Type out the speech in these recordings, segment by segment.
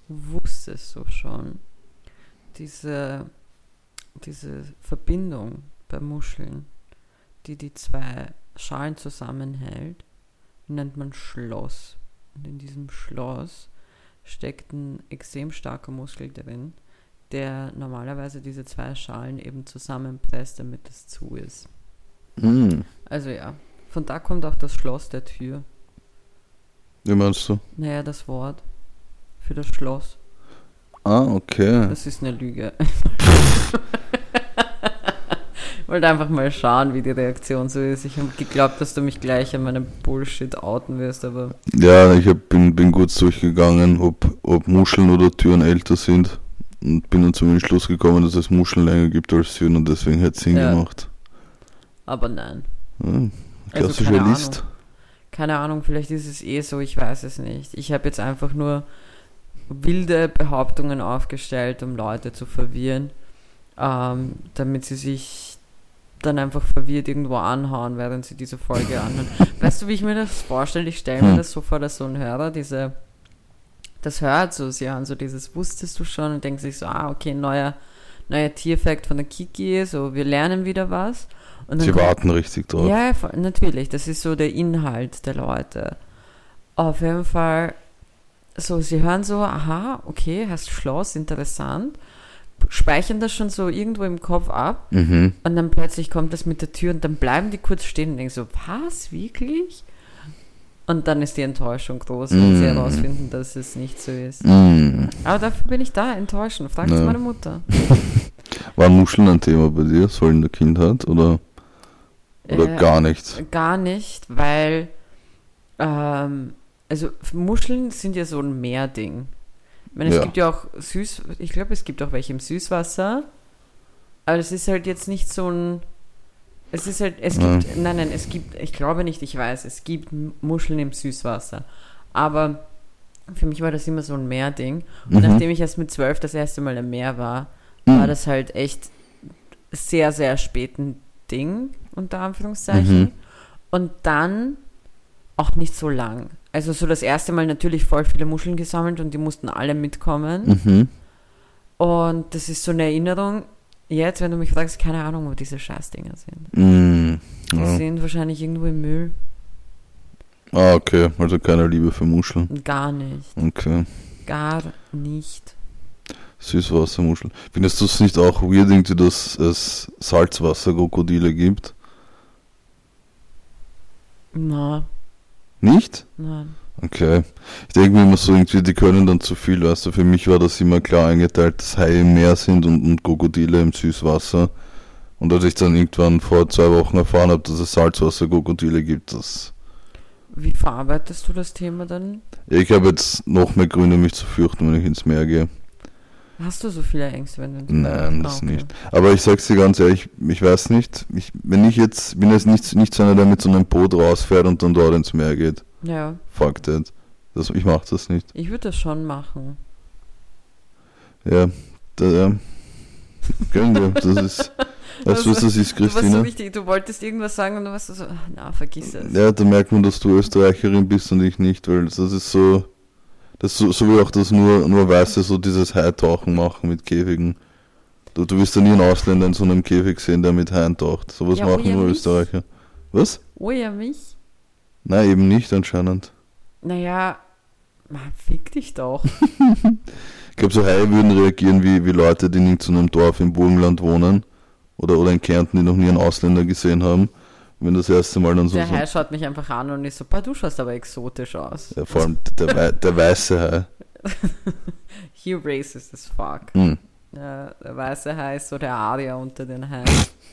wusstest du schon, diese, diese Verbindung bei Muscheln, die die zwei Schalen zusammenhält, nennt man Schloss. Und in diesem Schloss steckt ein extrem starker Muskel drin, der normalerweise diese zwei Schalen eben zusammenpresst, damit es zu ist. Also ja, von da kommt auch das Schloss der Tür. Wie meinst du? Naja, das Wort für das Schloss. Ah, okay. Das ist eine Lüge. Ich wollte einfach mal schauen, wie die Reaktion so ist. Ich habe geglaubt, dass du mich gleich an meinem Bullshit outen wirst, aber... Ja, bin kurz durchgegangen, ob Muscheln oder Türen älter sind und bin dann zum Entschluss gekommen, dass es Muscheln länger gibt als Türen und deswegen hätte es Sinn gemacht. Aber nein. Ja, klassischer keine List. Ahnung. Keine Ahnung, vielleicht ist es eh so, ich weiß es nicht. Ich habe jetzt einfach nur wilde Behauptungen aufgestellt, um Leute zu verwirren, damit sie sich dann einfach verwirrt irgendwo anhauen, während sie diese Folge anhören. Weißt du, wie ich mir das vorstelle? Ich stelle mir das so vor, dass so ein Hörer das hört so, sie hören so dieses wusstest du schon und denken sich so, okay, neuer Tierfact von der Kiki, so wir lernen wieder was. Und dann Sie warten richtig drauf. Ja, natürlich, das ist so der Inhalt der Leute. Auf jeden Fall, so sie hören so, aha, okay, heißt Schloss, interessant, speichern das schon so irgendwo im Kopf ab und dann plötzlich kommt das mit der Tür und dann bleiben die kurz stehen und denken so, was, wirklich? Und dann ist die Enttäuschung groß, wenn sie herausfinden, dass es nicht so ist. Aber dafür bin ich da, enttäuschen. Fragt meine Mutter. Waren Muscheln ein Thema bei dir, so in der Kindheit, oder gar nichts? Gar nicht, weil also Muscheln sind ja so ein Meerding. Ich meine, es gibt ja auch ich glaube, es gibt auch welche im Süßwasser, aber es ist halt jetzt nicht so ein, ich glaube nicht, ich weiß, es gibt Muscheln im Süßwasser, aber für mich war das immer so ein Meerding und nachdem ich erst mit 12 das erste Mal im Meer war das halt echt sehr, sehr spät ein Ding, unter Anführungszeichen, und dann auch nicht so lang. Also so das erste Mal natürlich voll viele Muscheln gesammelt und die mussten alle mitkommen. Und das ist so eine Erinnerung. Jetzt, wenn du mich fragst, keine Ahnung, wo diese Scheißdinger sind. Die sind wahrscheinlich irgendwo im Müll. Ah, okay. Also keine Liebe für Muscheln. Gar nicht. Okay. Gar nicht. Süßwassermuscheln. Findest du es nicht auch weird, irgendwie, dass es Salzwasserkrokodile gibt? Na. Nicht? Nein. Okay. Ich denke mir immer so, irgendwie, die können dann zu viel, weißt du. Für mich war das immer klar eingeteilt, dass Haie im Meer sind und Krokodile im Süßwasser. Und als ich dann irgendwann vor 2 Wochen erfahren habe, dass es Salzwasserkrokodile gibt, das... Wie verarbeitest du das Thema dann? Ja, ich habe jetzt noch mehr Gründe, mich zu fürchten, wenn ich ins Meer gehe. Hast du so viele Ängste, wenn du ins Meer gehst? Nein, das okay. nicht. Aber ich sag's dir ganz ehrlich, ich weiß nicht, bin jetzt nicht so einer, der mit so einem Boot rausfährt und dann dort ins Meer geht. Ja. Fuck that. Ich mach das nicht. Ich würde das schon machen. Ja, können wir. Das ist... Weißt du, was das ist, Christina? So richtig, du wolltest irgendwas sagen und du warst so, vergiss es. Ja, da merkt man, dass du Österreicherin bist und ich nicht, weil das ist so wie auch, dass nur Weiße so dieses Haitauchen machen mit Käfigen. Du wirst ja nie einen Ausländer in so einem Käfig sehen, der mit Haien taucht. Sowas machen nur Österreicher. Was? Oh ja, mich? Nein, eben nicht anscheinend. Naja, fick dich doch. Ich glaube, so Haie würden reagieren wie Leute, die in so einem Dorf im Burgenland wohnen. Oder in Kärnten, die noch nie einen Ausländer gesehen haben. Wenn das erste Mal dann so... Der Hai schaut mich einfach an und ist so, du schaust aber exotisch aus. Ja, vor allem der weiße Hai. He racist as fuck. Ja, der weiße Hai ist so der Arier unter den Haien.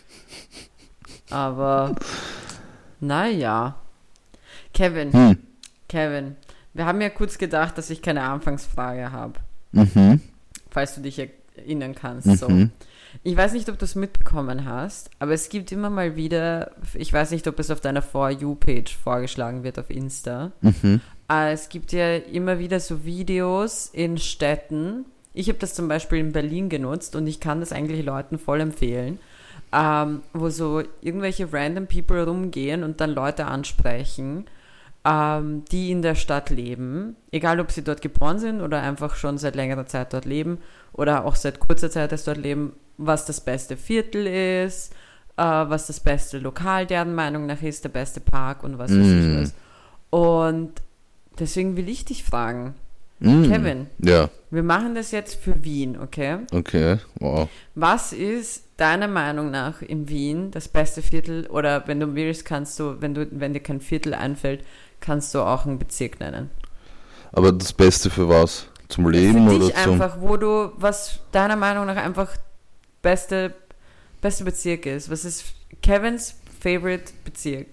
Aber, naja. Kevin, wir haben ja kurz gedacht, dass ich keine Anfangsfrage habe. Falls du dich erinnern kannst. So. Ich weiß nicht, ob du es mitbekommen hast, aber es gibt immer mal wieder, ich weiß nicht, ob es auf deiner For You-Page vorgeschlagen wird auf Insta. Es gibt ja immer wieder so Videos in Städten. Ich habe das zum Beispiel in Berlin genutzt und ich kann das eigentlich Leuten voll empfehlen, wo so irgendwelche random people rumgehen und dann Leute ansprechen die in der Stadt leben, egal ob sie dort geboren sind oder einfach schon seit längerer Zeit dort leben oder auch seit kurzer Zeit erst dort leben, was das beste Viertel ist, was das beste Lokal deren Meinung nach ist, der beste Park und was weiß ich was. Und deswegen will ich dich fragen, Kevin, Ja, wir machen das jetzt für Wien, okay? okay, wow. Was ist deiner Meinung nach in Wien das beste Viertel? Oder wenn du willst, kannst du, wenn dir kein Viertel einfällt, kannst du auch einen Bezirk nennen. Aber das Beste für was? Zum Leben Für oder dich zum... einfach, wo du, was deiner Meinung nach einfach beste Bezirk ist. Was ist Kevins Favorite Bezirk?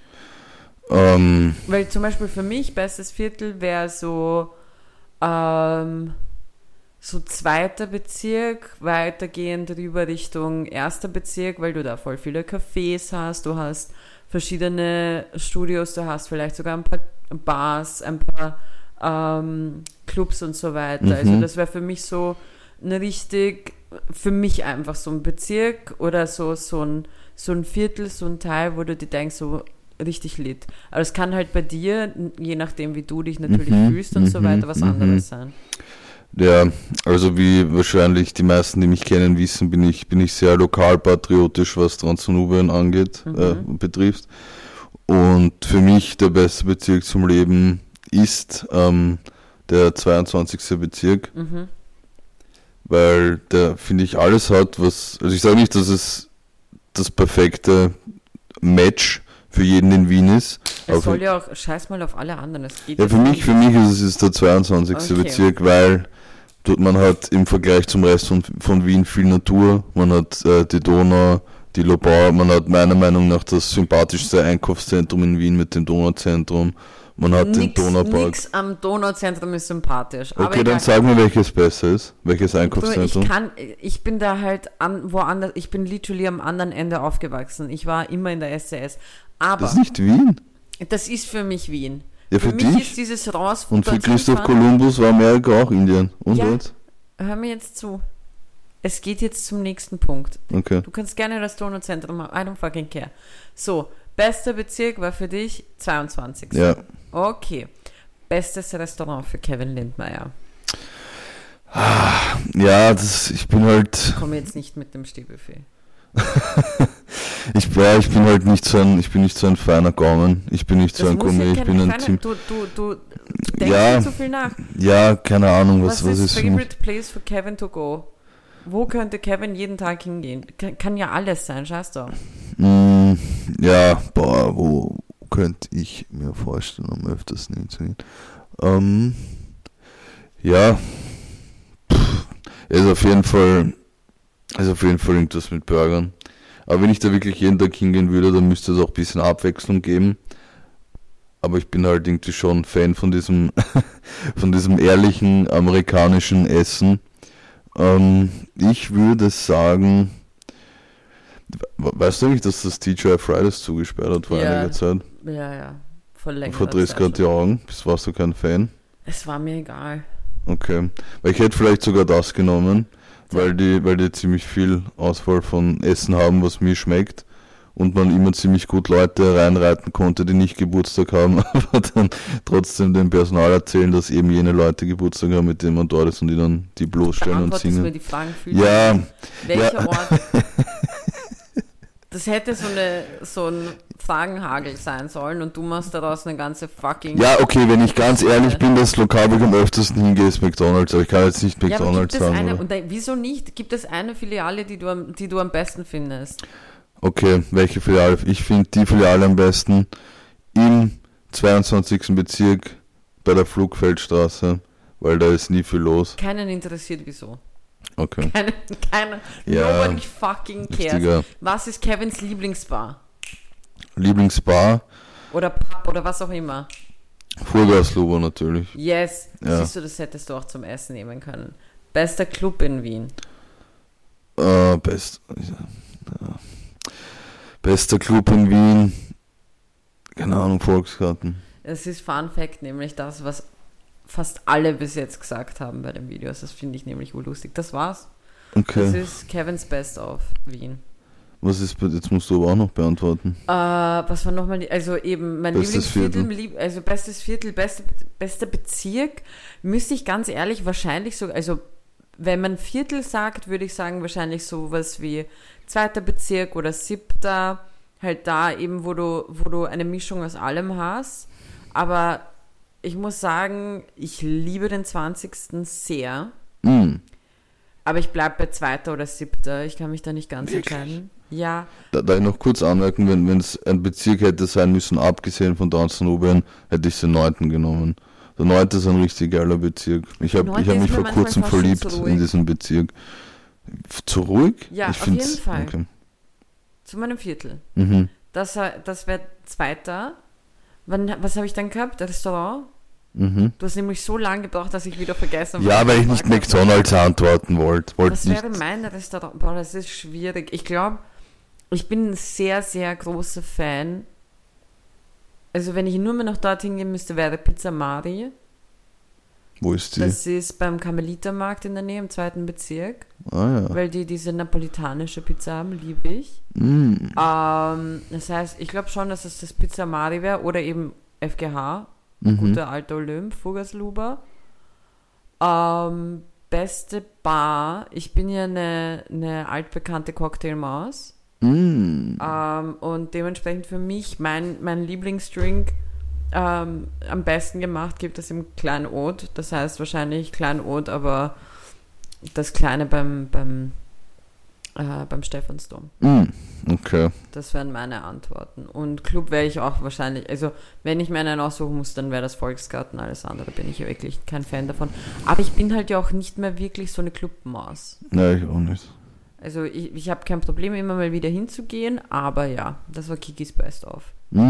Weil zum Beispiel für mich bestes Viertel wäre so zweiter Bezirk, weitergehend rüber Richtung erster Bezirk, weil du da voll viele Cafés hast, du hast verschiedene Studios, du hast vielleicht sogar ein paar Bars, ein paar Clubs und so weiter. Also das wäre für mich so für mich einfach so ein Bezirk oder so ein Viertel, so ein Teil, wo du dir denkst, so richtig lit. Aber es kann halt bei dir, je nachdem wie du dich natürlich fühlst und so weiter, was anderes sein. Ja, also wie wahrscheinlich die meisten, die mich kennen, wissen, bin ich sehr lokalpatriotisch, was Transdanubien angeht, betrifft. Und für mich der beste Bezirk zum Leben ist der 22. Bezirk, weil der, finde ich, alles hat, was, also ich sage nicht, dass es das perfekte Match für jeden in Wien ist. Es soll ja auch, scheiß mal auf alle anderen. Es geht ja, für mich ist es der 22. Okay. Bezirk, weil dort man hat im Vergleich zum Rest von Wien viel Natur, man hat die Donau, die Lobau, man hat meiner Meinung nach das sympathischste Einkaufszentrum in Wien mit dem Donauzentrum, man hat den Donaupark. Nix am Donauzentrum ist sympathisch. Okay, aber dann sag mir, welches besser ist, welches Einkaufszentrum. Ich bin da halt woanders, ich bin literally am anderen Ende aufgewachsen. Ich war immer in der SCS. Aber Das ist nicht Wien? das ist für mich Wien. Ja, für mich dich? ist dieses Raus Und für Christoph Kolumbus war Amerika auch Indien. Und Ja. was? Hör mir jetzt zu. Es geht jetzt zum nächsten Punkt. Okay. Du kannst gerne das Donauzentrum haben. I don't fucking care. So, bester Bezirk war für dich 22. Ja. Okay. Bestes Restaurant für Kevin Lindmeier. Ja, ich bin halt... Ich komme jetzt nicht mit dem Stehbuffet. Ich bin halt nicht so ein feiner Gaumen. Ich bin nicht so ein Gourmet, ich bin ein Team. Du denkst Ja. nicht so viel nach. Ja, keine Ahnung, was Was ist ist für mich. Favorite Place für Kevin to go? Wo könnte Kevin jeden Tag hingehen? Kann ja alles sein, scheiß doch. Ja, wo könnte ich mir vorstellen, am öftersten hinzugehen? Ja, ist auf jeden Fall irgendwas mit Burgern. Aber wenn ich da wirklich jeden Tag hingehen würde, dann müsste es auch ein bisschen Abwechslung geben. Aber ich bin halt irgendwie schon Fan von diesem ehrlichen amerikanischen Essen. Ich würde sagen, weißt du eigentlich, dass das TGI Fridays zugesperrt hat vor einiger Zeit? Ja. Vor längerer Verdrehst Zeit gerade die schon. Augen, warst du kein Fan? Es war mir egal. Okay, weil ich hätte vielleicht sogar das genommen, weil die ziemlich viel Auswahl von Essen haben, was mir schmeckt und man immer ziemlich gut Leute reinreiten konnte, die nicht Geburtstag haben, aber dann trotzdem dem Personal erzählen, dass eben jene Leute Geburtstag haben, mit denen man dort ist und die dann die bloßstellen und Beantwortest du mir singen. die Fragen für Ja, Welcher Ort? Das hätte so ein Fragenhagel sein sollen und du machst daraus eine ganze fucking... ja, okay, wenn ich ganz ehrlich bin, das Lokal, wo ich am öftesten hingehe, ist McDonald's, aber ich kann jetzt nicht Ja, aber McDonald's gibt es sagen. eine, Oder? und wieso nicht? Gibt es eine Filiale, die du am besten findest? Okay, welche Filiale? Ich finde die Filiale am besten im 22. Bezirk bei der Flugfeldstraße, weil da ist nie viel los. Keinen interessiert, wieso. Okay. Keiner. Ja, Nobody fucking cares. richtiger. Was ist Kevins Lieblingsbar? Lieblingsbar? Oder Pub oder was auch immer. Vollgaslobo natürlich. Yes. Ja. Siehst du, das hättest du auch zum Essen nehmen können. Bester Club in Wien. Bester Club in Wien. Keine Ahnung, Volksgarten. Es ist Fun Fact, nämlich das, was fast alle bis jetzt gesagt haben bei den Videos. Das finde ich nämlich urlustig. Das war's. Okay. Das ist Kevins Best of Wien. Was ist, jetzt musst du aber auch noch beantworten. Was war nochmal, also eben mein Bestes Lieblingsviertel, also bestes Viertel, bester Bezirk, müsste ich ganz ehrlich wahrscheinlich so, also wenn man Viertel sagt, würde ich sagen wahrscheinlich sowas wie 2. Bezirk oder 7. Halt da eben, wo du eine Mischung aus allem hast. Aber ich muss sagen, ich liebe den 20. sehr. Aber ich bleibe bei 2. oder 7. Ich kann mich da nicht ganz entscheiden. Ja. Da ich noch kurz anmerken, wenn es ein Bezirk hätte sein müssen, abgesehen von Downton-Oberon, hätte ich den 9. genommen. Der 9. ist ein richtig geiler Bezirk. Ich hab mich vor kurzem verliebt in diesen Bezirk. Zu ruhig? Ja, auf jeden Fall. Okay. Zu meinem Viertel. Das wäre 2. Was habe ich dann gehabt? Restaurant? Du hast nämlich so lange gebraucht, dass ich wieder vergessen habe. Ja, weil ich nicht McDonalds antworten wollte. Was wäre mein Restaurant? Boah, das ist schwierig. Ich glaube, ich bin ein sehr, sehr großer Fan. Also wenn ich nur mehr noch dorthin gehen müsste, wäre Pizza Mari. Wo ist die? Das ist beim Karmelitermarkt in der Nähe, im 2. Bezirk. Ja. Weil die diese napolitanische Pizza haben, liebe ich. Das heißt, ich glaube schon, dass es das Pizza Mari wäre oder eben FGH. Guter alter Olymp, Fugasluber. Beste Bar. Ich bin ja eine altbekannte Cocktailmaus. Und dementsprechend für mich mein Lieblingsdrink am besten gemacht gibt es im Kleinod. Das heißt wahrscheinlich Kleinod, aber das Kleine beim Stephansdom. Okay. Das wären meine Antworten. Und Club wäre ich auch wahrscheinlich, also wenn ich mir einen aussuchen muss, dann wäre das Volksgarten, alles andere bin ich ja wirklich kein Fan davon. Aber ich bin halt ja auch nicht mehr wirklich so eine Clubmaus. Nein, ich auch nicht. Also ich habe kein Problem, immer mal wieder hinzugehen, aber ja, das war Kikis Best of.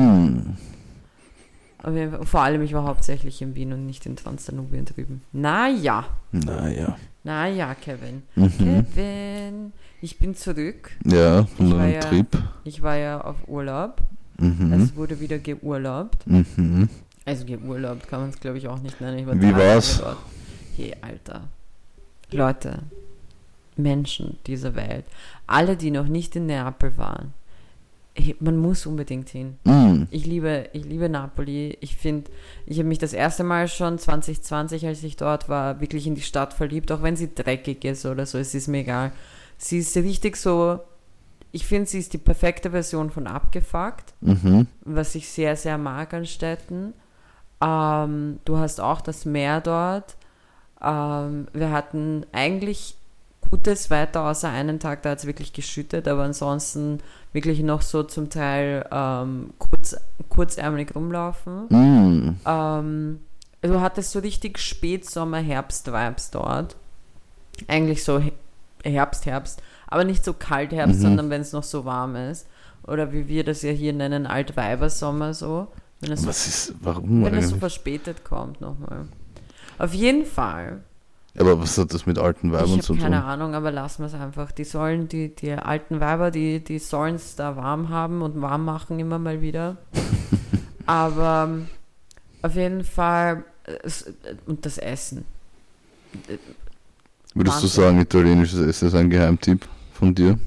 Aber vor allem, ich war hauptsächlich in Wien und nicht in Transdanubien drüben. Naja, Kevin. Kevin, ich bin zurück. Ja, von einem Trip. Ich war ja auf Urlaub. Es wurde wieder geurlaubt. Also geurlaubt kann man es, glaube ich, auch nicht nennen. Wie war's? Hey, Alter. Leute, Menschen dieser Welt, alle, die noch nicht in Neapel waren, man muss unbedingt hin. Ich liebe Napoli. Ich finde, ich habe mich das erste Mal schon 2020, als ich dort war, wirklich in die Stadt verliebt, auch wenn sie dreckig ist oder so, es ist mir egal. Sie ist richtig so, ich finde, sie ist die perfekte Version von abgefuckt, was ich sehr, sehr mag an Städten. Du hast auch das Meer dort. Wir hatten eigentlich gutes Wetter, außer einen Tag, da hat es wirklich geschüttet, aber ansonsten wirklich noch so zum Teil kurzärmelig rumlaufen. Du hattest so richtig Spätsommer-Herbst-Vibes dort. Eigentlich so Herbst, aber nicht so kalt Herbst, sondern wenn es noch so warm ist. Oder wie wir das ja hier nennen, Altweibersommer so. Wenn es so verspätet kommt nochmal. Auf jeden Fall. Aber was hat das mit alten Weibern zu tun? Ich habe keine Ahnung, aber lassen wir es einfach. Die sollen, die alten Weiber, die sollen es da warm haben und warm machen immer mal wieder. Aber auf jeden Fall, und das Essen. Würdest du sagen, italienisches Essen ist ein Geheimtipp von dir?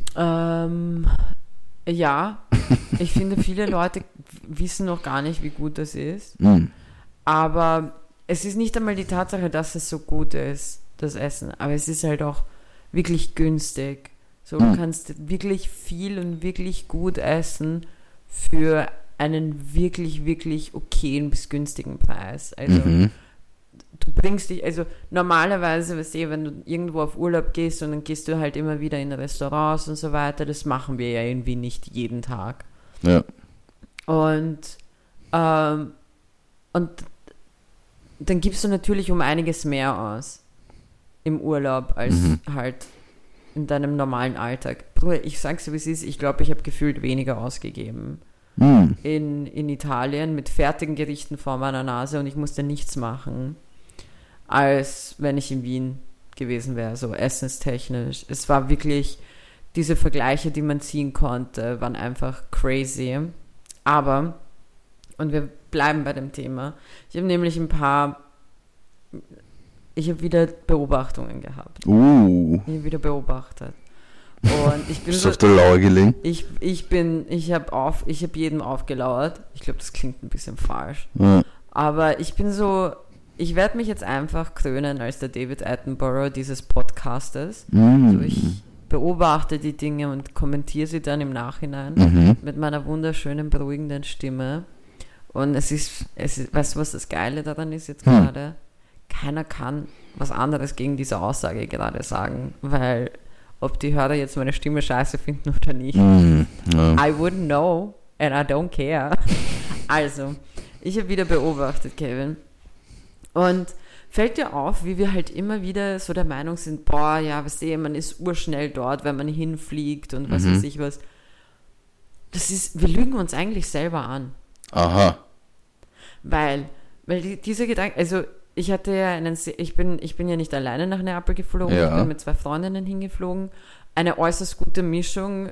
Ja. Ich finde, viele Leute wissen noch gar nicht, wie gut das ist. Aber es ist nicht einmal die Tatsache, dass es so gut ist, das Essen, aber es ist halt auch wirklich günstig. So, du kannst wirklich viel und wirklich gut essen für einen wirklich, wirklich okayen bis günstigen Preis. Also du bringst dich, also normalerweise, weißt du, wenn du irgendwo auf Urlaub gehst und dann gehst du halt immer wieder in Restaurants und so weiter, das machen wir ja irgendwie nicht jeden Tag. Ja. Und dann gibst du natürlich um einiges mehr aus im Urlaub als halt in deinem normalen Alltag. Bruder, ich sag's dir, wie es ist, ich glaube, ich habe gefühlt weniger ausgegeben in Italien mit fertigen Gerichten vor meiner Nase und ich musste nichts machen, als wenn ich in Wien gewesen wäre, so essenstechnisch. Es war wirklich, diese Vergleiche, die man ziehen konnte, waren einfach crazy. Aber, und wir bleiben bei dem Thema, ich habe nämlich ich habe wieder Beobachtungen gehabt. Ich habe wieder beobachtet. Und ich bin Bist du auf der Lauer gelegen? ich habe jedem aufgelauert. Ich glaube, das klingt ein bisschen falsch. Ja. Aber ich werde mich jetzt einfach krönen als der David Attenborough dieses Podcastes. Also ich beobachte die Dinge und kommentiere sie dann im Nachhinein mit meiner wunderschönen, beruhigenden Stimme. Und es ist, weißt du, was das Geile daran ist jetzt gerade? Keiner kann was anderes gegen diese Aussage gerade sagen, weil ob die Hörer jetzt meine Stimme scheiße finden oder nicht, I wouldn't know and I don't care. Also, ich habe wieder beobachtet, Kevin. Und fällt dir auf, wie wir halt immer wieder so der Meinung sind, boah, ja, weißt du, man ist urschnell dort, wenn man hinfliegt und was weiß ich was. Wir lügen uns eigentlich selber an. Aha. Weil diese Gedanken, also ich hatte ja ich bin ja nicht alleine nach Neapel geflogen, ich bin mit 2 Freundinnen hingeflogen, eine äußerst gute Mischung,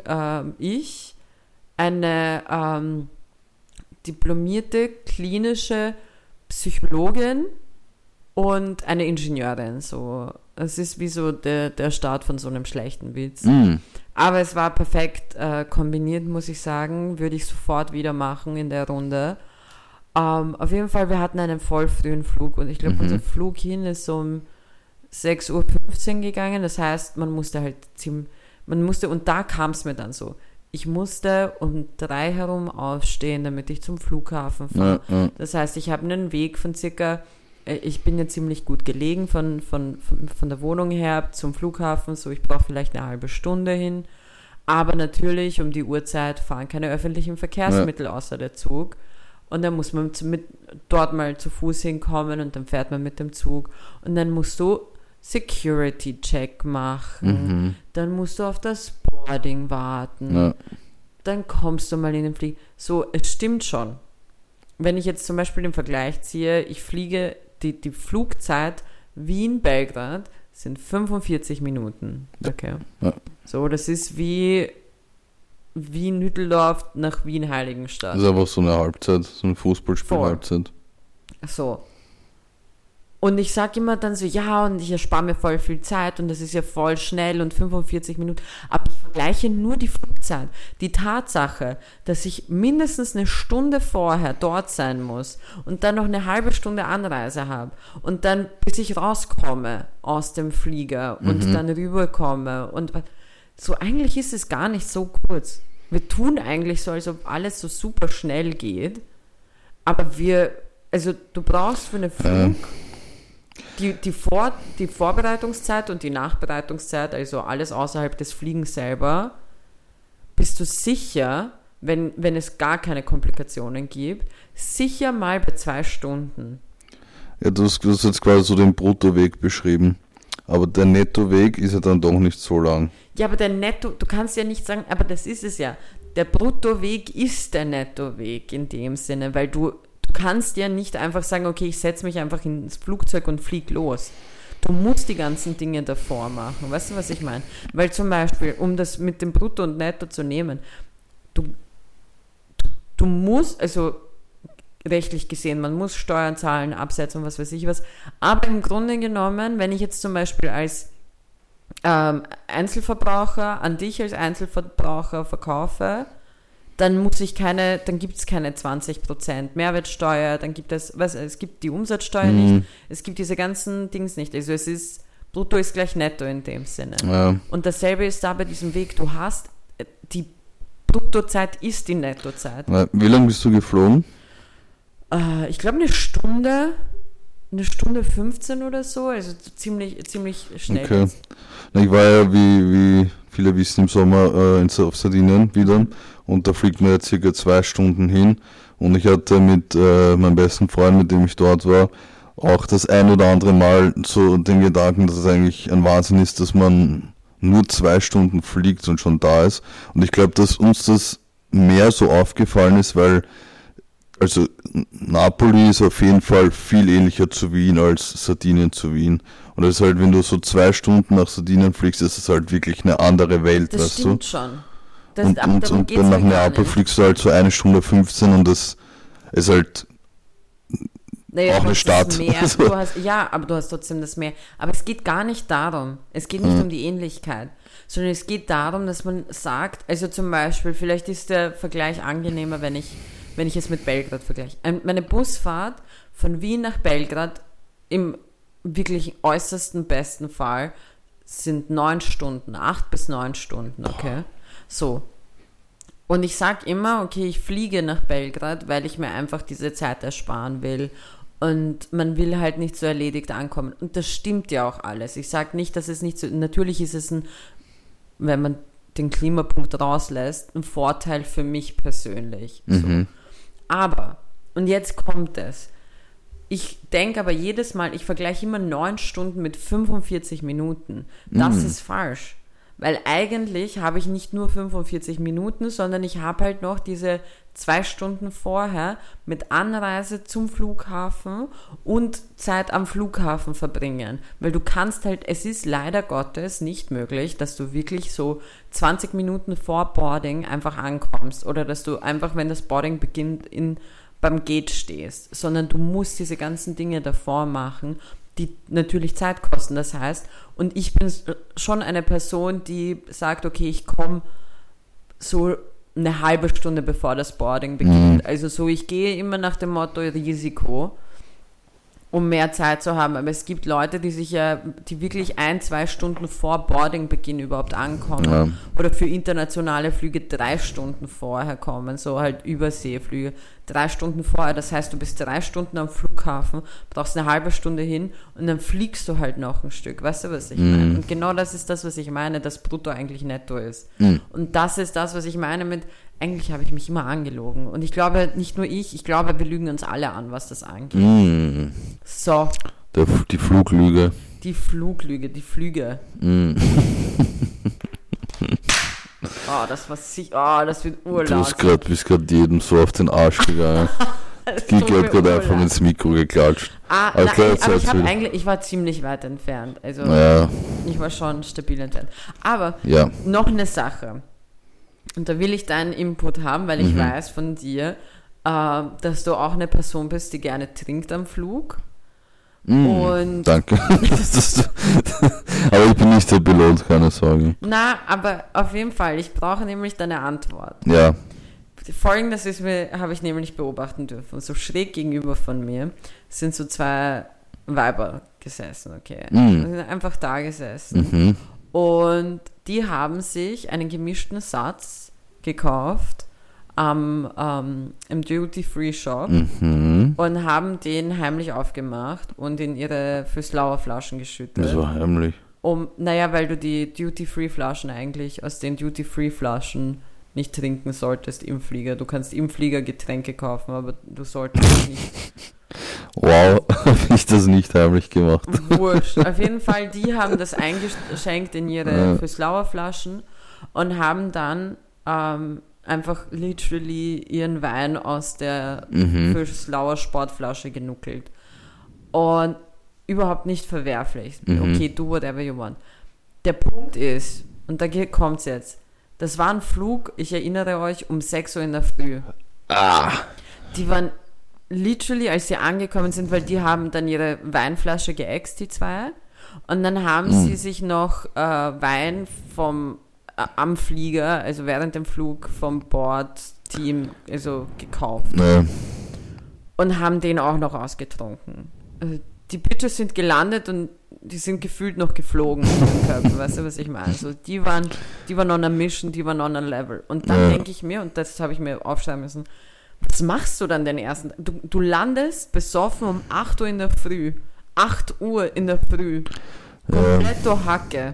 eine diplomierte klinische Psychologin und eine Ingenieurin, so. Es ist wie so der Start von so einem schlechten Witz. Aber es war perfekt kombiniert, muss ich sagen, würde ich sofort wieder machen in der Runde. Auf jeden Fall, wir hatten einen voll frühen Flug und ich glaube, unser Flug hin ist um 6:15 Uhr gegangen. Das heißt, und da kam es mir dann so. Ich musste um 3 herum aufstehen, damit ich zum Flughafen fahre. Das heißt, ich habe einen Weg von ich bin ja ziemlich gut gelegen von der Wohnung her zum Flughafen, so ich brauche vielleicht eine halbe Stunde hin. Aber natürlich um die Uhrzeit fahren keine öffentlichen Verkehrsmittel außer der Zug. Und dann muss man dort mal zu Fuß hinkommen und dann fährt man mit dem Zug. Und dann musst du Security-Check machen. Dann musst du auf das Boarding warten. Dann kommst du mal in den Flieger. So, es stimmt schon. Wenn ich jetzt zum Beispiel den Vergleich ziehe, ich fliege, die Flugzeit Wien-Belgrad sind 45 Minuten. Okay. So, das ist wie Wien-Hütteldorf nach Wien-Heiligenstadt. Das ist einfach so eine Halbzeit, so eine Fußballspiel-Halbzeit. So. Und ich sage immer dann so, ja, und ich erspare mir voll viel Zeit und das ist ja voll schnell und 45 Minuten. Aber ich vergleiche nur die Flugzeit. Die Tatsache, dass ich mindestens eine Stunde vorher dort sein muss und dann noch eine halbe Stunde Anreise habe und dann, bis ich rauskomme aus dem Flieger und dann rüberkomme und so, eigentlich ist es gar nicht so kurz. Wir tun eigentlich so, als ob alles so super schnell geht, aber du brauchst für einen Flug die Vorbereitungszeit und die Nachbereitungszeit, also alles außerhalb des Fliegens selber, bist du sicher, wenn es gar keine Komplikationen gibt, sicher mal bei 2 Stunden. Ja, du hast jetzt quasi so den Bruttoweg beschrieben. Aber der Nettoweg ist ja dann doch nicht so lang. Ja, aber du kannst ja nicht sagen, aber das ist es ja. Der Bruttoweg ist der Nettoweg in dem Sinne, weil du kannst ja nicht einfach sagen, okay, ich setze mich einfach ins Flugzeug und flieg los. Du musst die ganzen Dinge davor machen. Weißt du, was ich meine? Weil zum Beispiel, um das mit dem Brutto und Netto zu nehmen, du musst, also rechtlich gesehen, man muss Steuern zahlen, Abseits und was weiß ich was. Aber im Grunde genommen, wenn ich jetzt zum Beispiel als Einzelverbraucher an dich als Einzelverbraucher verkaufe, dann gibt es keine 20% Mehrwertsteuer, dann gibt es gibt die Umsatzsteuer nicht, es gibt diese ganzen Dings nicht. Also Brutto ist gleich Netto in dem Sinne. Ja. Und dasselbe ist da bei diesem Weg, du hast, die Bruttozeit ist die Nettozeit. Wie lange bist du geflogen? Ich glaube eine Stunde 15 oder so, also ziemlich schnell. Okay. Ich war ja, wie viele wissen, im Sommer auf Sardinien wieder und da fliegt man ja circa 2 Stunden hin und ich hatte mit meinem besten Freund, mit dem ich dort war, auch das ein oder andere Mal so den Gedanken, dass es eigentlich ein Wahnsinn ist, dass man nur 2 Stunden fliegt und schon da ist. Und ich glaube, dass uns das mehr so aufgefallen ist, weil also Napoli ist auf jeden Fall viel ähnlicher zu Wien als Sardinien zu Wien. Und das ist halt, wenn du so 2 Stunden nach Sardinien fliegst, ist es halt wirklich eine andere Welt, das weißt du? Das stimmt schon. Und dann nach Neapel fliegst du halt so 1 Stunde 15 und das ist halt Naja, auch eine Stadt. Das Meer. Aber du hast trotzdem das Meer. Aber es geht gar nicht darum. Es geht nicht um die Ähnlichkeit, sondern es geht darum, dass man sagt, also zum Beispiel, vielleicht ist der Vergleich angenehmer, wenn ich es mit Belgrad vergleiche. Meine Busfahrt von Wien nach Belgrad im wirklich äußersten besten Fall sind 9 Stunden, 8 bis 9 Stunden, okay? So. Und ich sag immer, okay, ich fliege nach Belgrad, weil ich mir einfach diese Zeit ersparen will. Und man will halt nicht so erledigt ankommen. Und das stimmt ja auch alles. Ich sag nicht, dass es nicht so, natürlich ist es wenn man den Klimapunkt rauslässt, ein Vorteil für mich persönlich. So. Aber, und jetzt kommt es, ich denke aber jedes Mal, ich vergleiche immer 9 Stunden mit 45 Minuten. Das ist falsch. Weil eigentlich habe ich nicht nur 45 Minuten, sondern ich habe halt noch diese 2 Stunden vorher mit Anreise zum Flughafen und Zeit am Flughafen verbringen. Weil du kannst halt, es ist leider Gottes nicht möglich, dass du wirklich so 20 Minuten vor Boarding einfach ankommst oder dass du einfach, wenn das Boarding beginnt, beim Gate stehst, sondern du musst diese ganzen Dinge davor machen, die natürlich Zeit kosten. Das heißt, und ich bin schon eine Person, die sagt, okay, ich komme so eine halbe Stunde bevor das Boarding beginnt. Also so, ich gehe immer nach dem Motto Risiko, um mehr Zeit zu haben. Aber es gibt Leute, die wirklich 1-2 Stunden vor Boardingbeginn überhaupt ankommen oder für internationale Flüge 3 Stunden vorher kommen, so halt Überseeflüge. 3 Stunden vorher, das heißt, du bist 3 Stunden am Flughafen, brauchst eine halbe Stunde hin und dann fliegst du halt noch ein Stück. Weißt du, was ich meine? Und genau das ist das, was ich meine, dass Brutto eigentlich netto ist. Und das ist das, was ich meine mit, eigentlich habe ich mich immer angelogen. Und ich glaube, nicht nur ich glaube, wir lügen uns alle an, was das angeht. So. Die Fluglüge. Die Fluglüge, die Flüge. Das wird urlaut. Du bist gerade jedem so auf den Arsch gegangen. Die hat gerade einfach ins Mikro geklatscht. Aber ich war ziemlich weit entfernt. Also ich war schon stabil entfernt. Aber noch eine Sache. Und da will ich deinen Input haben, weil ich weiß von dir, dass du auch eine Person bist, die gerne trinkt am Flug. Und danke. Aber ich bin nicht so belohnt, keine Sorge. Na, aber auf jeden Fall, ich brauche nämlich deine Antwort. Ja. Folgendes habe ich nämlich beobachten dürfen. So schräg gegenüber von mir sind so 2 Weiber gesessen, okay? Sind einfach da gesessen. Und die haben sich einen gemischten Satz gekauft im Duty-Free-Shop und haben den heimlich aufgemacht und in ihre Füßlauer Flaschen geschüttet. Wieso heimlich? Weil du die Duty-Free-Flaschen eigentlich aus den Duty-Free-Flaschen nicht trinken solltest im Flieger. Du kannst im Flieger Getränke kaufen, aber du solltest nicht. Wow, habe ich das nicht heimlich gemacht. Wurscht. Auf jeden Fall, die haben das eingeschenkt in ihre Füßlauer Flaschen und haben dann einfach literally ihren Wein aus der Füßlauer Sportflasche genuckelt. Und überhaupt nicht verwerflich. Okay, do whatever you want. Der Punkt ist, und da kommt's jetzt, das war ein Flug, ich erinnere euch, um 6 Uhr in der Früh. Die waren literally, als sie angekommen sind, weil die haben dann ihre Weinflasche geäxt, die 2. Und dann haben sie sich noch Wein am Flieger, also während dem Flug vom Bordteam, also gekauft. Und haben den auch noch ausgetrunken. Also die Bitches sind gelandet und die sind gefühlt noch geflogen mit dem Körper, weißt du, was ich meine? Also die waren on a mission, die waren on a level. Und dann denke ich mir, und das habe ich mir aufschreiben müssen, was machst du dann den ersten Tag? Du landest besoffen um 8 Uhr in der Früh. 8 Uhr in der Früh. Kompletto Hacke.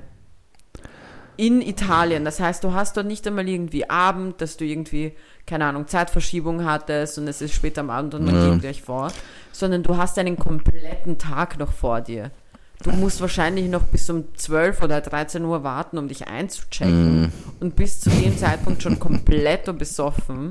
In Italien. Das heißt, du hast dort nicht einmal irgendwie Abend, dass du irgendwie, keine Ahnung, Zeitverschiebung hattest und es ist spät am Abend und man geht gleich fort, sondern du hast einen kompletten Tag noch vor dir. Du musst wahrscheinlich noch bis um 12 oder 13 Uhr warten, um dich einzuchecken und bis zu dem Zeitpunkt schon komplett besoffen.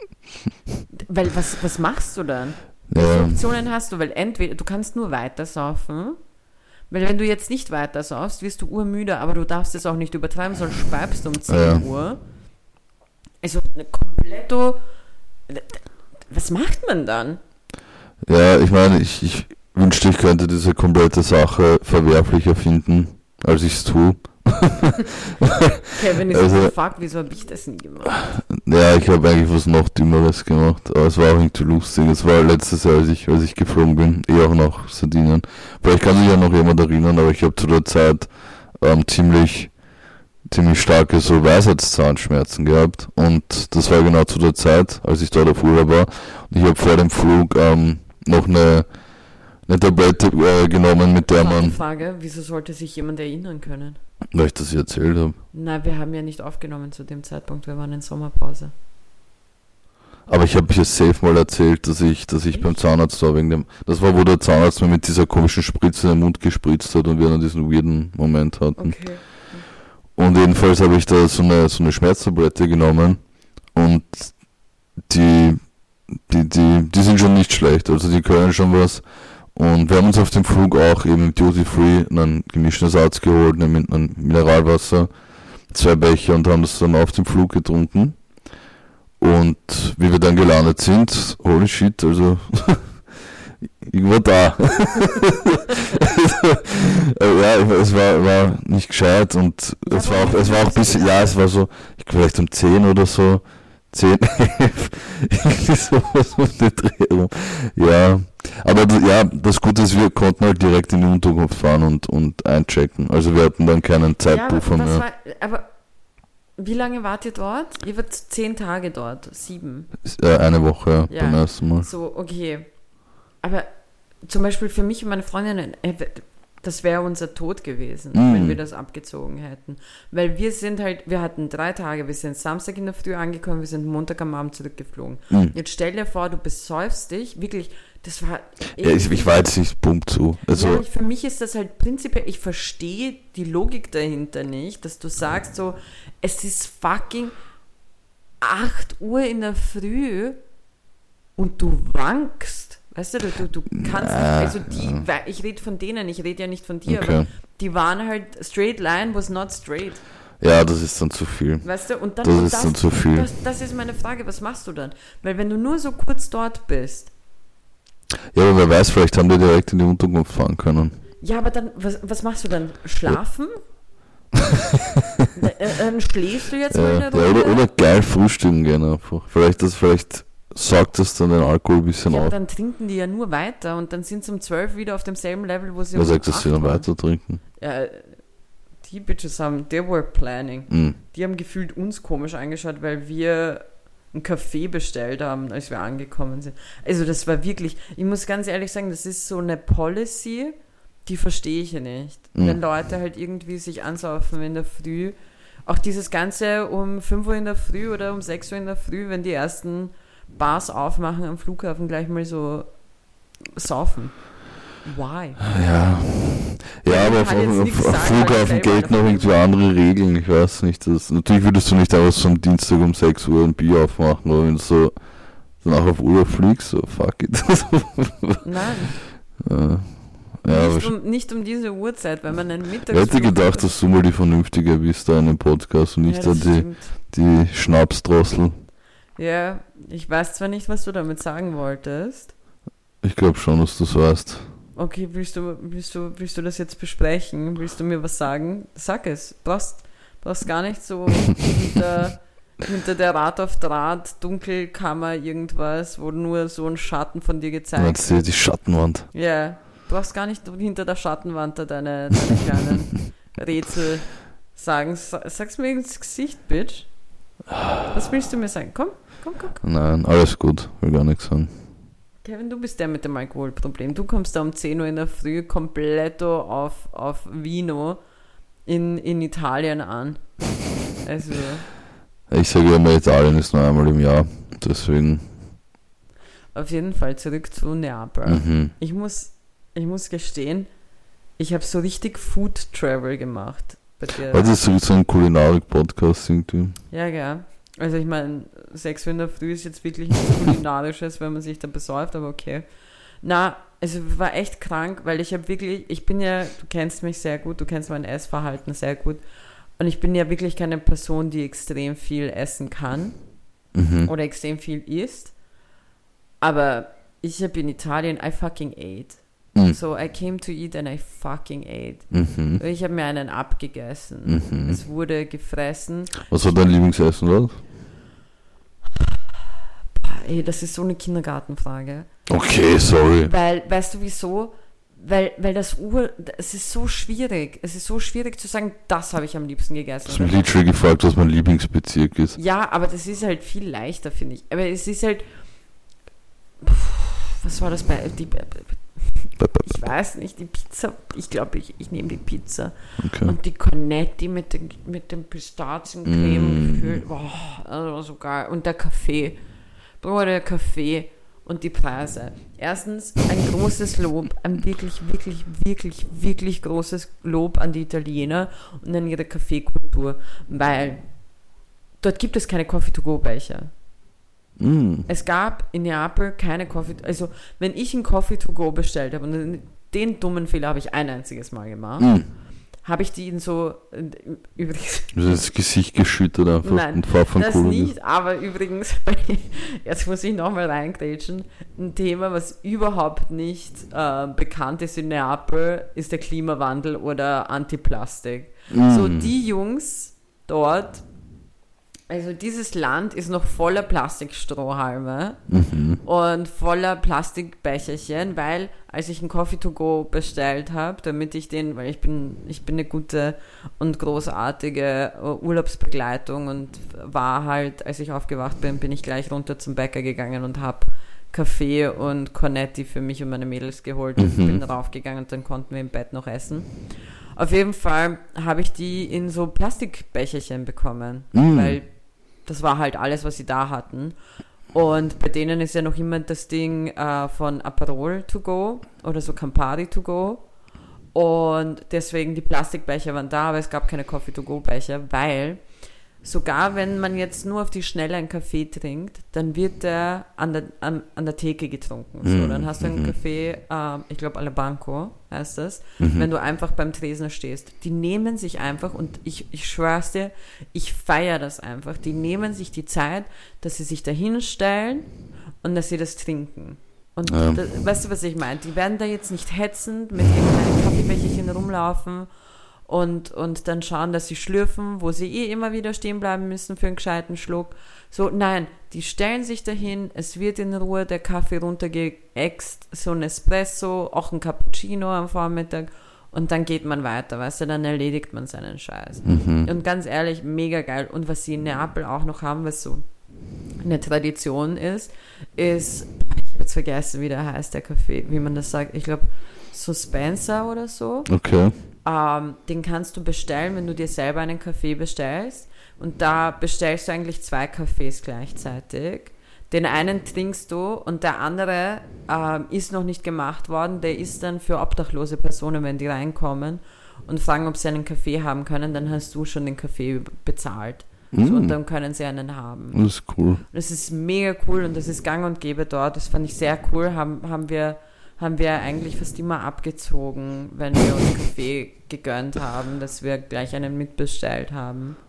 Weil, was machst du dann? Welche Optionen hast du? Weil entweder, du kannst nur weiter saufen, weil wenn du jetzt nicht weiter saufst, wirst du urmüde, aber du darfst es auch nicht übertreiben, sonst speibst du um 10 Uhr. Also, eine kompletto, was macht man dann? Ja, ich meine, ich wünschte, ich könnte diese komplette Sache verwerflicher finden, als ich es tue. Kevin ist Also, so, fuck, wieso habe ich das nie gemacht? ja, ich habe eigentlich was noch Dümmeres gemacht, aber es war auch irgendwie lustig. Es war letztes Jahr, als ich geflogen bin, auch nach Sardinien. Vielleicht kann sich ja noch jemand erinnern, aber ich habe zu der Zeit ziemlich starke so Weisheitszahnschmerzen gehabt, und das war genau zu der Zeit, als ich dort auf Urlaub war, und ich habe vor dem Flug noch eine Tablette genommen, mit der Eine man, Frage, wieso sollte sich jemand erinnern können? weil ich das hier erzählt habe. Nein, wir haben ja nicht aufgenommen zu dem Zeitpunkt, wir waren in Sommerpause. Aber ich habe hier safe mal erzählt, dass ich beim Zahnarzt war wegen dem. Das war, wo der Zahnarzt mir mit dieser komischen Spritze in den Mund gespritzt hat und wir dann diesen weirden Moment hatten. Okay. Und jedenfalls habe ich da so eine Schmerztablette genommen, und die sind schon nicht schlecht, also die können schon was. Und wir haben uns auf dem Flug auch eben im Duty Free einen gemischten Ersatz geholt, nämlich ein Mineralwasser, 2 Becher, und haben das dann auf dem Flug getrunken. Und wie wir dann gelandet sind, holy shit, also ich war da. Ja, es war nicht gescheit, und es war auch ein bisschen, ja, es war so, vielleicht um 10 oder so, 10, 11, irgendwie sowas um den Dreh rum. Ja, aber das Gute ist, wir konnten halt direkt in die Unterkunft fahren und einchecken. Also wir hatten dann keinen Zeitpuffer mehr. Aber wie lange wart ihr dort? Ihr wart 10 Tage dort, 7. Eine Woche, Ja. beim ersten Mal. So, okay. Aber zum Beispiel für mich und meine Freundin, das wäre unser Tod gewesen, wenn wir das abgezogen hätten. Weil wir hatten 3 Tage, wir sind Samstag in der Früh angekommen, wir sind Montag am Abend zurückgeflogen. Jetzt stell dir vor, du besäufst dich, wirklich, das war... Ja, ich war jetzt nicht pumpt zu. Also, Ja, für mich ist das halt prinzipiell, ich verstehe die Logik dahinter nicht, dass du sagst so, es ist fucking 8 Uhr in der Früh und du wankst. Weißt du, du kannst nicht, also ich rede von denen, ich rede ja nicht von dir, Okay. aber die waren halt, straight line was not straight. ja, das ist dann zu viel. Weißt du, und dann, Das ist dann zu viel. Das ist meine Frage, was machst du dann? Weil wenn du nur so kurz dort bist, Ja, aber wer weiß, vielleicht haben die direkt in die Unterkunft fahren können. ja, aber dann, was machst du dann? Schlafen? Dann schläfst du jetzt mal eine Runde? Oder geil frühstücken gehen einfach. Vielleicht saugt das dann den Alkohol ein bisschen Ja, aber auf. dann trinken die ja nur weiter und dann sind sie um 12 wieder auf demselben Level, wo sie Wer um sagt, dass sie 8 dann waren. weiter trinken? Ja, die Bitches they were planning. Mhm. Die haben gefühlt uns komisch angeschaut, weil wir einen Kaffee bestellt haben, als wir angekommen sind. Also das war wirklich, ich muss ganz ehrlich sagen, das ist so eine Policy, die verstehe ich ja nicht. Wenn Leute halt irgendwie sich ansaufen in der Früh, auch dieses Ganze um 5 Uhr in der Früh oder um 6 Uhr in der Früh, wenn die ersten Bars aufmachen am Flughafen, gleich mal so saufen. Why? Ja, aber kann jetzt nichts auf sagen, weil ich Flughafen selber gelten einer noch irgendwie andere Regeln. Ich weiß nicht. Natürlich würdest du nicht einfach so am Dienstag um 6 Uhr ein Bier aufmachen, aber wenn du so danach auf Urlaub fliegst, so fuck it. Nein, Ja, nicht um diese Uhrzeit, weil man einen ich Mittagsflug hätte gedacht, hat. dass du mal die Vernünftige bist da in dem Podcast und nicht Ja, das da stimmt. die Schnapsdrossel. Ja, ich weiß zwar nicht, was du damit sagen wolltest. Ich glaube schon, dass du es weißt. Okay, willst du das jetzt besprechen? Willst du mir was sagen? Sag es. Brauchst gar nicht so hinter der Rad auf Draht, Dunkelkammer, irgendwas, wo nur so ein Schatten von dir gezeigt Meinst wird. du die Schattenwand? Ja, du brauchst gar nicht hinter der Schattenwand da deine kleinen Rätsel sagen. Sag's mir ins Gesicht, Bitch. Was willst du mir sagen? Komm. Nein, alles gut. Will gar nichts sagen. Kevin, du bist der mit dem Alkoholproblem. Du kommst da um 10 Uhr in der Früh kompletto auf Vino in Italien an. Also, Ich sage immer, Italien ist nur einmal im Jahr. Deswegen. auf jeden Fall zurück zu Neapel. Mhm. Ich muss gestehen, ich habe so richtig Food Travel gemacht. Bei dir. Das ist so ein Kulinarik-Podcast irgendwie. Ja, gell. Also ich meine, 6 Uhr in der Früh ist jetzt wirklich nichts Kulinarisches, wenn man sich da besäuft, aber okay. Na, also war echt krank, weil ich bin ja, du kennst mich sehr gut, du kennst mein Essverhalten sehr gut und ich bin ja wirklich keine Person, die extrem viel essen kann oder extrem viel isst, aber Ich habe in Italien, I fucking ate. Mhm. So, I came to eat and I fucking ate. Mhm. Ich habe mir einen abgegessen. Mhm. Es wurde gefressen. Was war dein Lieblingsessen dort? Ey, das ist so eine Kindergartenfrage. Okay, sorry. Weil, weißt du wieso? Weil es ist so schwierig. Es ist so schwierig zu sagen, das habe ich am liebsten Du gegessen. hast mich literally gefragt, was mein Lieblingsbezirk ist. Ja, aber das ist halt viel leichter, finde ich. Aber es ist halt... Was war das bei... Ich weiß nicht, die Pizza... Ich glaube, ich nehme die Pizza. Okay. Und die Cornetti mit dem Pistaziencreme gefüllt. Boah, das war so geil. Und der Kaffee. Bruder, der Kaffee und die Preise. Erstens ein großes Lob, ein wirklich, wirklich, wirklich, wirklich großes Lob an die Italiener und an ihre Kaffeekultur, weil dort gibt es keine Coffee-to-go-Becher. Mm. Es gab in Neapel keine also wenn ich einen Coffee-to-go bestellt habe, und den dummen Fehler habe ich ein einziges Mal gemacht, habe ich die in so, übrigens... Du hast das Gesicht geschüttet einfach. Nein, und Pfeffer das cool nicht, aber übrigens, jetzt muss ich nochmal reingrätschen, ein Thema, was überhaupt nicht bekannt ist in Neapel, ist der Klimawandel oder Antiplastik. So, die Jungs dort, also dieses Land ist noch voller Plastikstrohhalme und voller Plastikbecherchen, weil als ich einen Coffee to go bestellt habe, damit ich den, weil ich bin eine gute und großartige Urlaubsbegleitung und war halt, als ich aufgewacht bin ich gleich runter zum Bäcker gegangen und habe Kaffee und Cornetti für mich und meine Mädels geholt und bin raufgegangen und dann konnten wir im Bett noch essen. Auf jeden Fall habe ich die in so Plastikbecherchen bekommen, weil das war halt alles, was sie da hatten. Und bei denen ist ja noch immer das Ding von Aperol to go oder so Campari to go. Und deswegen die Plastikbecher waren da, aber es gab keine Coffee to go Becher, weil sogar wenn man jetzt nur auf die Schnelle einen Kaffee trinkt, dann wird der an der Theke getrunken. So, dann hast du einen Kaffee, ich glaube Alla Banco heißt das, wenn du einfach beim Tresen stehst. Die nehmen sich einfach, und ich schwör's dir, ich feiere das einfach, die nehmen sich die Zeit, dass sie sich da hinstellen und dass sie das trinken. Und weißt du, was ich meine? Die werden da jetzt nicht hetzend mit irgendeinem Kaffeebecherchen rumlaufen und dann schauen, dass sie schlürfen, wo sie immer wieder stehen bleiben müssen für einen gescheiten Schluck. So, nein, die stellen sich dahin, es wird in Ruhe der Kaffee runtergeäxt, so ein Espresso, auch ein Cappuccino am Vormittag, und dann geht man weiter, weißt du, dann erledigt man seinen Scheiß. Und ganz ehrlich, mega geil. Und was sie in Neapel auch noch haben, was so eine Tradition ist, ich habe jetzt vergessen, wie der heißt, der Kaffee, wie man das sagt, ich glaube so Spencer oder so. Okay. Den kannst du bestellen, wenn du dir selber einen Kaffee bestellst. Und da bestellst du eigentlich 2 Kaffees gleichzeitig. Den einen trinkst du und der andere ist noch nicht gemacht worden. Der ist dann für obdachlose Personen, wenn die reinkommen und fragen, ob sie einen Kaffee haben können. Dann hast du schon den Kaffee bezahlt. So, und dann können sie einen haben. Das ist cool. Das ist mega cool und das ist gang und gäbe dort. Das fand ich sehr cool. Haben wir eigentlich fast immer abgezogen, wenn wir uns Kaffee gegönnt haben, dass wir gleich einen mitbestellt haben.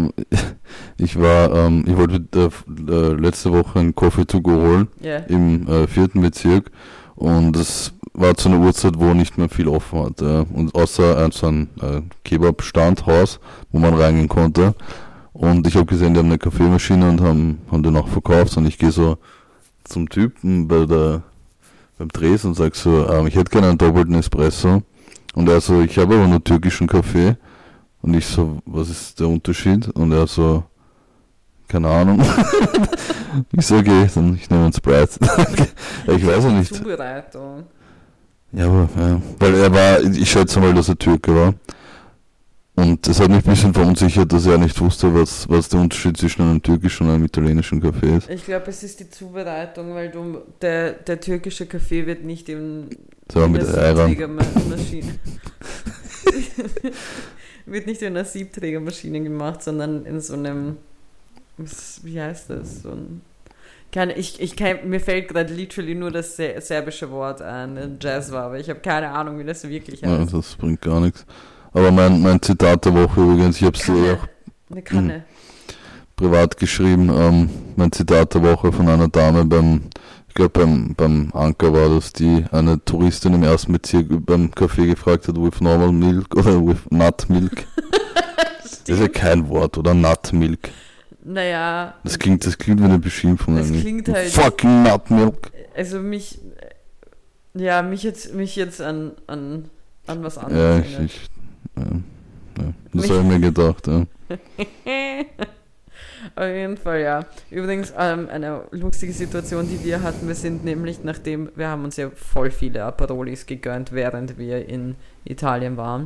Ich wollte letzte Woche einen Coffee to go holen, im 4. Bezirk, und das war zu einer Uhrzeit, wo nicht mehr viel offen hatte, und außer so ein Kebab-Standhaus, wo man reingehen konnte, und ich habe gesehen, die haben eine Kaffeemaschine und haben den auch verkauft, und ich gehe so zum Typen beim Tresen und sag so, ich hätte gerne einen doppelten Espresso, und er so, ich habe aber nur türkischen Kaffee. Und ich so, was ist der Unterschied? Und er so, keine Ahnung. Ich so, okay, dann ich nehme einen Sprite. Ich weiß ja nicht. Zubereitung. Ja, aber, weil ich schätze mal, dass er Türke war. Und das hat mich ein bisschen verunsichert, dass er nicht wusste, was der Unterschied zwischen einem türkischen und einem italienischen Kaffee ist. Ich glaube, es ist die Zubereitung, weil der türkische Kaffee wird nicht in mit Siebträgermaschine wird nicht in einer Siebträgermaschine gemacht, sondern in so einem, wie heißt das? Mir fällt gerade literally nur das serbische Wort ein, Jazwa, aber ich habe keine Ahnung, wie das wirklich heißt. Ja, das bringt gar nichts. Aber mein Zitat der Woche übrigens, ich habe es dir auch eine Kanne. Privat geschrieben, mein Zitat der Woche von einer Dame beim Ich glaube, beim Anker war das, die eine Touristin im ersten Bezirk beim Café gefragt hat, with normal milk oder with nut milk. Das ist ja kein Wort, oder? Nut milk. Naja. Das klingt wie eine Beschimpfung. Das eigentlich. klingt halt. Fucking nut milk. Also mich jetzt an was Ja, anderes. das habe ich mir gedacht, ja. Auf jeden Fall, ja. Übrigens, eine lustige Situation, die wir hatten, wir haben uns ja voll viele Aperolis gegönnt, während wir in Italien waren.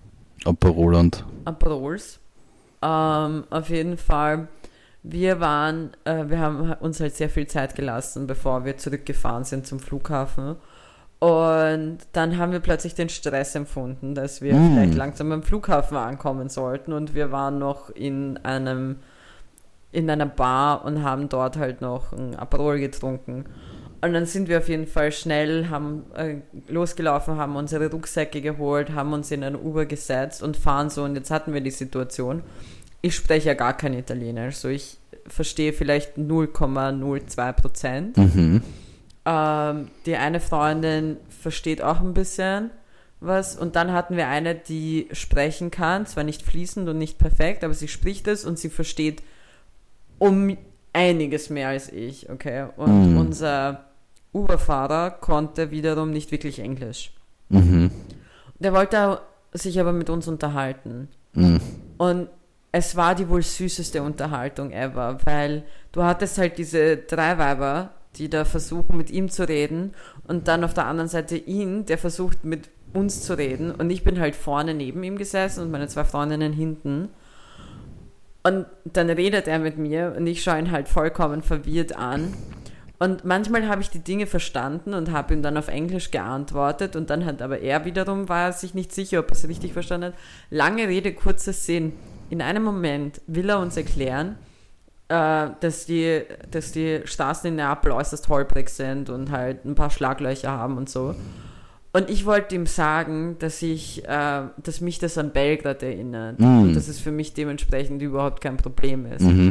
Aperols. Auf jeden Fall, wir haben uns halt sehr viel Zeit gelassen, bevor wir zurückgefahren sind zum Flughafen. Und dann haben wir plötzlich den Stress empfunden, dass wir vielleicht langsam am Flughafen ankommen sollten. Und wir waren noch in einer Bar und haben dort halt noch ein Aperol getrunken. Und dann sind wir auf jeden Fall schnell, haben losgelaufen, haben unsere Rucksäcke geholt, haben uns in ein Uber gesetzt und fahren so. Und jetzt hatten wir die Situation, ich spreche ja gar kein Italienisch, so ich verstehe vielleicht 0,02%. Mhm. Die eine Freundin versteht auch ein bisschen was und dann hatten wir eine, die sprechen kann, zwar nicht fließend und nicht perfekt, aber sie spricht es und sie versteht um einiges mehr als ich, okay? Und unser Uber-Fahrer konnte wiederum nicht wirklich Englisch. Mhm. Der wollte sich aber mit uns unterhalten. Mhm. Und es war die wohl süßeste Unterhaltung ever, weil du hattest halt diese 3 Weiber, die da versuchen, mit ihm zu reden und dann auf der anderen Seite ihn, der versucht, mit uns zu reden und ich bin halt vorne neben ihm gesessen und meine 2 Freundinnen hinten und dann redet er mit mir und ich schaue ihn halt vollkommen verwirrt an und manchmal habe ich die Dinge verstanden und habe ihm dann auf Englisch geantwortet und dann hat aber er wiederum, war sich nicht sicher, ob er es richtig verstanden hat. Lange Rede, kurzer Sinn. In einem Moment will er uns erklären, dass die Straßen in Neapel äußerst holprig sind und halt ein paar Schlaglöcher haben und so. Und ich wollte ihm sagen, dass mich das an Belgrad erinnert und dass es für mich dementsprechend überhaupt kein Problem ist. Mhm.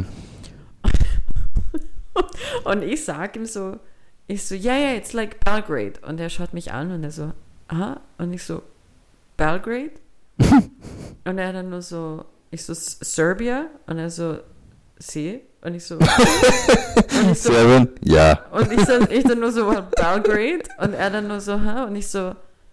Und ich sage ihm so, yeah, it's like Belgrade. Und er schaut mich an und er so, aha. Und ich so, Belgrade? Und er dann nur so, ich so, Serbia? Und er so, sie? Und ich so, Seven? Ja. Und ich dann nur so, Belgrade? Und er dann nur so, ha? Und ich so,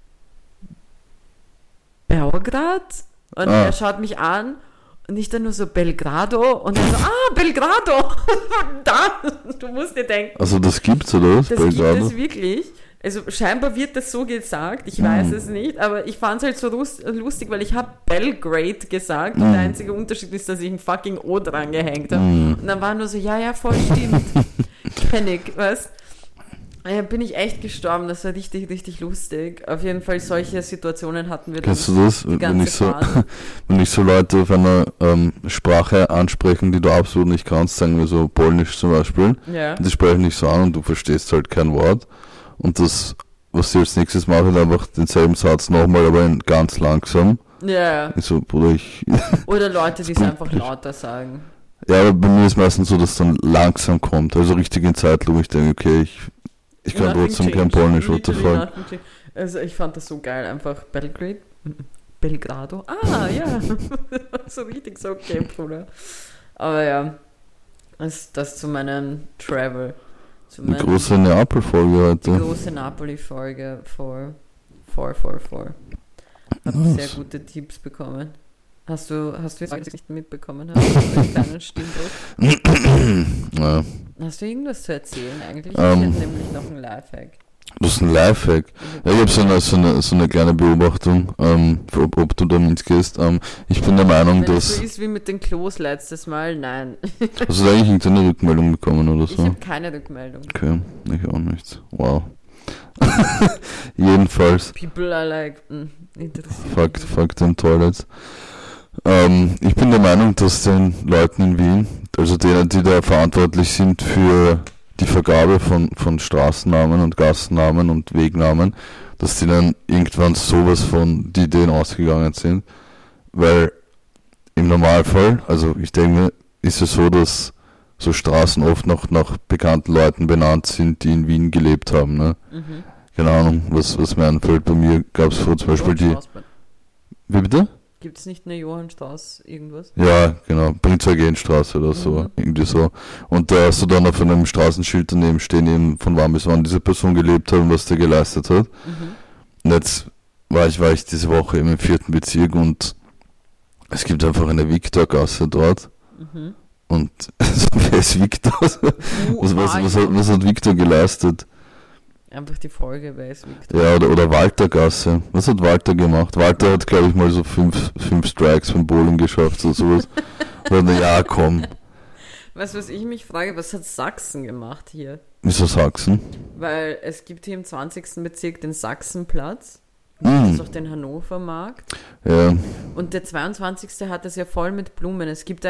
Belgrad? Und er schaut mich an und ich dann nur so, Belgrado? Und er so, Belgrado! Da! Du musst dir denken. Also das gibt's, oder was? Das Belgrado? gibt es wirklich. Also scheinbar wird das so gesagt, ich weiß es nicht, aber ich fand es halt so lustig, weil ich habe Belgrade gesagt und der einzige Unterschied ist, dass ich ein fucking O dran gehängt habe. Und dann war nur so, ja, voll stimmt. Kenn ich, was? Bin ich echt gestorben, das war richtig, richtig lustig. Auf jeden Fall solche Situationen hatten wir. Kennst du das? Wenn ich so Leute auf einer Sprache ansprechen, die du absolut nicht kannst, sagen wir so Polnisch zum Beispiel, die sprechen dich so an und du verstehst halt kein Wort. Und das, was ich als nächstes mache, ist einfach denselben Satz nochmal, aber in ganz langsam. Ja. So, Bruder, oder Leute, die es einfach lauter sagen. Ja, aber bei mir ist meistens so, dass es dann langsam kommt. Also richtig in Zeitlupe. Ich denke, okay, ich kann trotzdem kein Polnisch, what the fuck. Also ich fand das so geil, einfach Belgrado. Ja. So richtig so, okay, Bruder. Aber ja, das zu meinem Travel. Eine große Neapel-Folge heute. Die große Napoli-Folge vor. Habe sehr gute Tipps bekommen. Hast du jetzt nicht mitbekommen? Hast du einen kleinen Stimmbruch? Ja. Hast du irgendwas zu erzählen eigentlich? Ich hätte nämlich noch einen Lifehack. Das ist ein Lifehack. Ja, ich habe so eine kleine Beobachtung, ob du da mitgehst. Ich bin der Meinung, Wenn dass... es so ist wie mit den Klos letztes Mal, nein. Hast du da eigentlich irgendeine Rückmeldung bekommen oder so? Ich habe keine Rückmeldung. Okay, ich auch nicht. Wow. Jedenfalls. People are like, interessiert. Fuck them toilets. Ich bin der Meinung, dass den Leuten in Wien, also denen, die da verantwortlich sind für die Vergabe von Straßennamen und Gassennamen und Wegnamen, dass die dann irgendwann sowas von die Ideen ausgegangen sind. Weil im Normalfall, also ich denke mir, ist es so, dass so Straßen oft noch nach bekannten Leuten benannt sind, die in Wien gelebt haben, ne? Mhm. Keine Ahnung, was mir einfällt. Bei mir gab es vor zum Beispiel die... Wie bitte? Gibt es nicht eine Johann Strauß irgendwas? Ja, genau, Prinz-Eugen-Straße oder so, irgendwie so. Und da hast du dann auf einem Straßenschild daneben stehen, eben von wann bis wann diese Person gelebt hat und was der geleistet hat. Und jetzt war ich diese Woche eben im 4. Bezirk und es gibt einfach eine Viktorgasse dort. Und wer ist Viktor? Was hat Viktor geleistet? Einfach die Folge, wer ist Viktor? Ja, oder Waltergasse. Was hat Walter gemacht? Walter hat, glaube ich, mal so fünf Strikes beim Bowling geschafft oder sowas. Oder ja, komm. Weißt du, was ich mich frage? Was hat Sachsen gemacht hier? Wieso Sachsen? Weil es gibt hier im 20. Bezirk den Sachsenplatz. Das ist auch den Hannovermarkt. Ja. Und der 22. hat es ja voll mit Blumen. Es gibt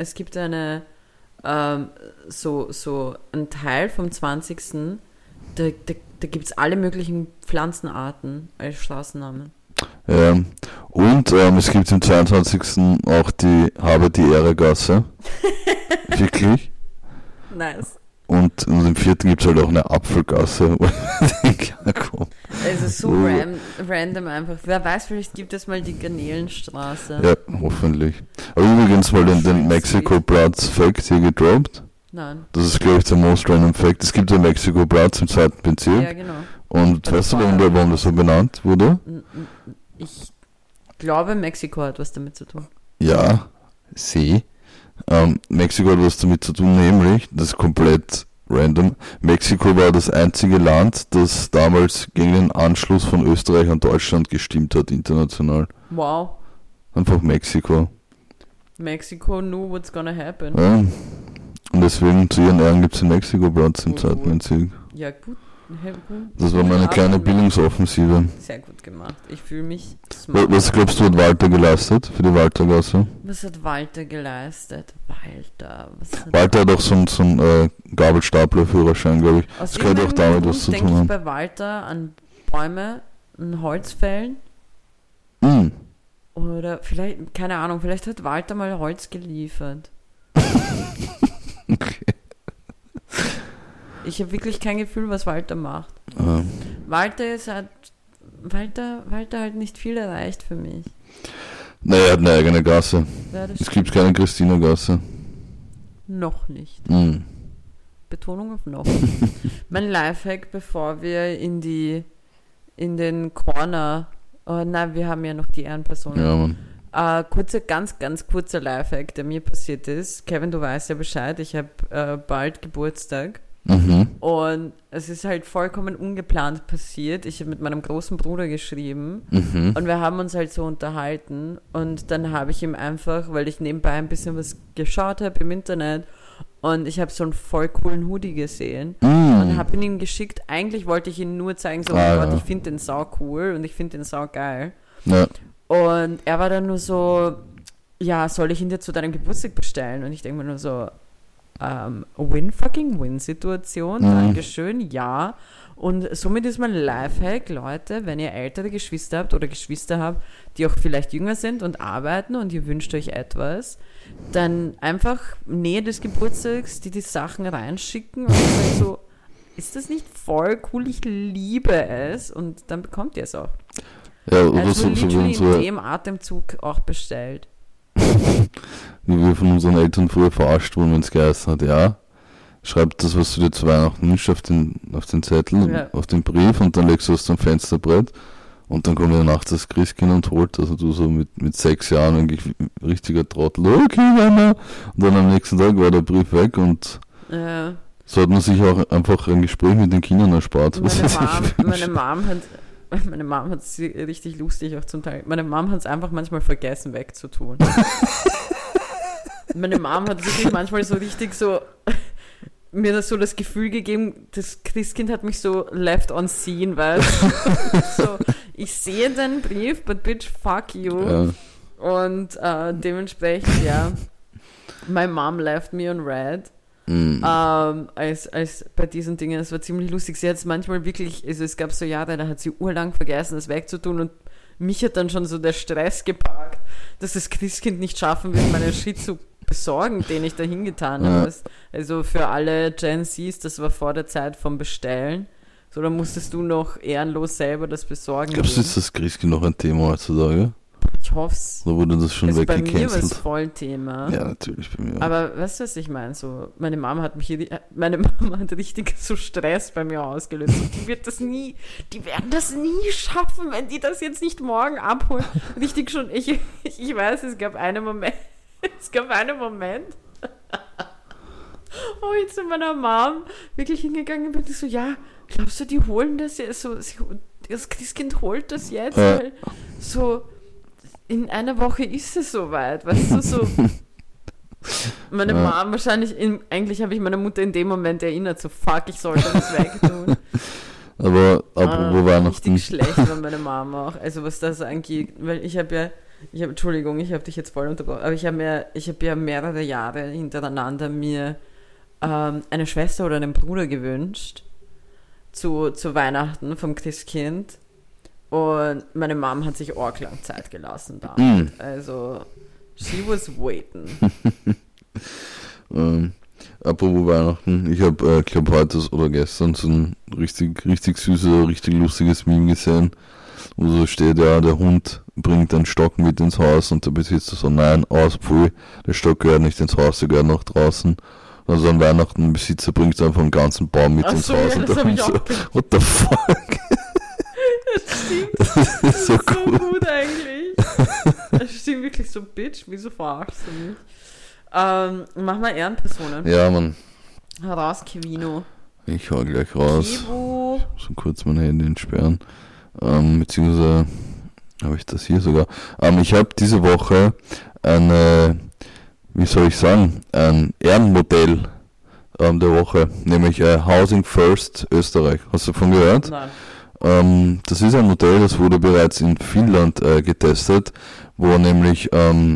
so ein Teil vom 20. Da gibt es alle möglichen Pflanzenarten als Straßennamen. Ja. Und es gibt im 22. auch die Habe die Ehre Gasse. Wirklich. Nice. Und im 4. gibt es halt auch eine Apfelgasse. Ja, komm. Also so random einfach. Wer weiß, vielleicht gibt es mal die Garnelenstraße. Ja, hoffentlich. Aber übrigens mal den Mexiko-Platz-Fact hier gedroppt. Nein. Das ist, glaube ich, der most random Fact. Es gibt den Mexiko-Platz im 2. Bezirk. Ja, genau. Und weißt du, warum das so benannt wurde? Ich glaube, Mexiko hat was damit zu tun. Ja, Mexiko hat was damit zu tun, nämlich, das ist komplett random, Mexiko war das einzige Land, das damals gegen den Anschluss von Österreich an Deutschland gestimmt hat, international. Wow. Einfach Mexiko. Mexiko knew what's gonna happen. Ja. Und deswegen zu ihren Ehren gibt es den Mexiko-Platz im 2. Bezirk. Ja, gut. Das war meine kleine Bildungsoffensive. Sehr gut gemacht. Ich fühle mich smart. Was glaubst du, hat Walter geleistet für die Waltergasse? Was hat Walter geleistet? Walter hat auch so einen Gabelstapler-Führerschein, glaube ich. Aus das könnte auch damit was zu tun denke haben. Ich bei Walter an Bäume, an Holzfällen. Oder vielleicht, keine Ahnung, vielleicht hat Walter mal Holz geliefert. Okay. Ich habe wirklich kein Gefühl, was Walter macht. Walter hat nicht viel erreicht für mich. Naja, er hat eine eigene Gasse. Ja, es gibt keine Christina-Gasse. Noch nicht. Betonung auf noch. Mein Lifehack, bevor wir in den Corner... Oh nein, wir haben ja noch die Ehrenpersonen. Ja, Mann. Ganz, ganz kurzer Lifehack, der mir passiert ist. Kevin, du weißt ja Bescheid, ich habe bald Geburtstag. Und es ist halt vollkommen ungeplant passiert. Ich habe mit meinem großen Bruder geschrieben und wir haben uns halt so unterhalten und dann habe ich ihm einfach, weil ich nebenbei ein bisschen was geschaut habe im Internet und ich habe so einen voll coolen Hoodie gesehen und habe ihn ihm geschickt. Eigentlich wollte ich ihn nur zeigen, so, oh Gott, ich finde den sau cool und ich finde den sau geil. Ja. Und er war dann nur so, ja, soll ich ihn dir zu deinem Geburtstag bestellen? Und ich denke mir nur so, Win-Situation, Dankeschön, ja. Und somit ist mein Lifehack, Leute, wenn ihr ältere Geschwister habt oder Geschwister habt, die auch vielleicht jünger sind und arbeiten und ihr wünscht euch etwas, dann einfach Nähe des Geburtstags die Sachen reinschicken und dann so, ist das nicht voll cool, ich liebe es und dann bekommt ihr es auch. Ja, oder also literally so in dem Atemzug auch bestellt. Wie wir von unseren Eltern früher verarscht wurden, wenn es geheißen hat, ja, schreib das, was du dir zu Weihnachten wünschst, auf den Zettel, auf den Brief und dann legst du es am Fensterbrett und dann kommt ja nachts das Christkind und holt, also du so mit 6 Jahren eigentlich richtiger Trottel, okay, Mama, und dann am nächsten Tag war der Brief weg und so hat man sich auch einfach ein Gespräch mit den Kindern erspart. Meine Mom hat es richtig lustig auch zum Teil. Meine Mom hat es einfach manchmal vergessen wegzutun. Meine Mom hat wirklich manchmal so richtig so mir das so das Gefühl gegeben, das Christkind hat mich so left on scene, weißt du? So, ich sehe deinen Brief, but bitch, fuck you. Ja. Und dementsprechend, ja, my mom left me on red. Als bei diesen Dingen, es war ziemlich lustig. Sie hat es manchmal wirklich, also es gab so Jahre, da hat sie urlang vergessen, das wegzutun und mich hat dann schon so der Stress gepackt, dass das Christkind nicht schaffen wird, meinen Shit zu besorgen, den ich da hingetan habe. Also für alle Gen Zs, das war vor der Zeit vom Bestellen. So, dann musstest du noch ehrenlos selber das besorgen. Glaubst du, ist das Christkind noch ein Thema heutzutage? Ich hoffe es. Oder wurde das schon also bei weggecancelt? mir war es voll Thema. Ja, natürlich bei mir. Aber weißt du, was ich meine? So, meine Mama hat richtig so Stress bei mir ausgelöst. Und die werden das nie schaffen, wenn die das jetzt nicht morgen abholen. Richtig schon, ich weiß, es gab einen Moment, wo ich zu meiner Mom wirklich hingegangen bin und so, ja, glaubst du, die holen das jetzt? So, das Christkind holt das jetzt, weil so in einer Woche ist es soweit, weißt du, so. Meine Mom wahrscheinlich, eigentlich habe ich meine Mutter in dem Moment erinnert, so fuck, ich sollte das wegtun. Aber apropos Weihnachten. Richtig schlecht war meine Mom auch, also was das angeht, weil Entschuldigung, ich habe dich jetzt voll unterbrochen, aber ich habe ja mehrere Jahre hintereinander mir eine Schwester oder einen Bruder gewünscht zu Weihnachten vom Christkind. Und meine Mom hat sich arglang Zeit gelassen da. Also, she was waiting. Apropos Weihnachten, ich habe, glaube heute oder gestern so ein richtig, richtig süßes, richtig lustiges Meme gesehen, wo so steht, ja, der Hund bringt einen Stock mit ins Haus und der Besitzer so, nein, pfui, der Stock gehört nicht ins Haus, der gehört nach draußen. Also an Weihnachten, ein Besitzer bringt einfach einen ganzen Baum mit ins Haus und der Hund so, what the fuck? Das stimmt. Das ist so cool. So gut eigentlich. Das stimmt wirklich so, Bitch, wieso verarschst du mich? Mach mal Ehrenpersonen. Ja, Mann. Heraus, Kevino. Ich hau gleich raus. Kevo. So kurz mein Handy entsperren. Beziehungsweise habe ich das hier sogar. Ich habe diese Woche ein Ehrenmodell der Woche, nämlich Housing First Österreich. Hast du davon gehört? Nein. Das ist ein Modell, das wurde bereits in Finnland getestet, wo nämlich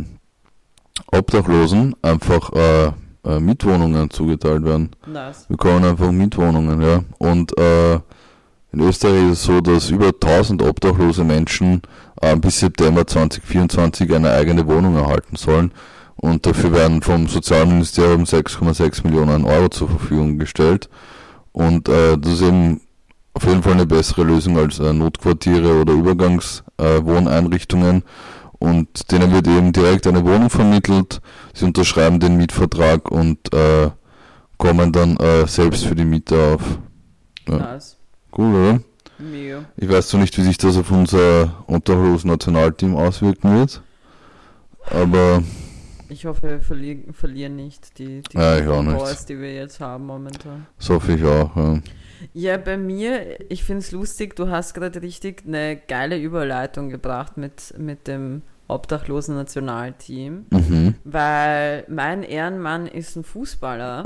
Obdachlosen einfach Mietwohnungen zugeteilt werden. Nice. Wir bekommen einfach Mietwohnungen, ja. Und in Österreich ist es so, dass über 1000 obdachlose Menschen bis September 2024 eine eigene Wohnung erhalten sollen. Und dafür werden vom Sozialministerium 6,6 Millionen Euro zur Verfügung gestellt. Und das ist eben auf jeden Fall eine bessere Lösung als Notquartiere oder Übergangswohneinrichtungen. Und denen wird eben direkt eine Wohnung vermittelt. Sie unterschreiben den Mietvertrag und kommen dann selbst für die Miete auf. Ja. Nice. Cool, oder? Mega. Ich weiß zwar nicht, wie sich das auf unser Obdachlos-Nationalteam auswirken wird, aber ich hoffe, wir verlieren nicht die Boys, die wir jetzt haben momentan. Das hoffe ich auch, ja. Ja, bei mir, ich finde es lustig, du hast gerade richtig eine geile Überleitung gebracht mit dem obdachlosen Nationalteam, weil mein Ehrenmann ist ein Fußballer,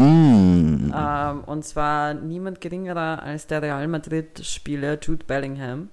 und zwar niemand geringerer als der Real Madrid-Spieler Jude Bellingham.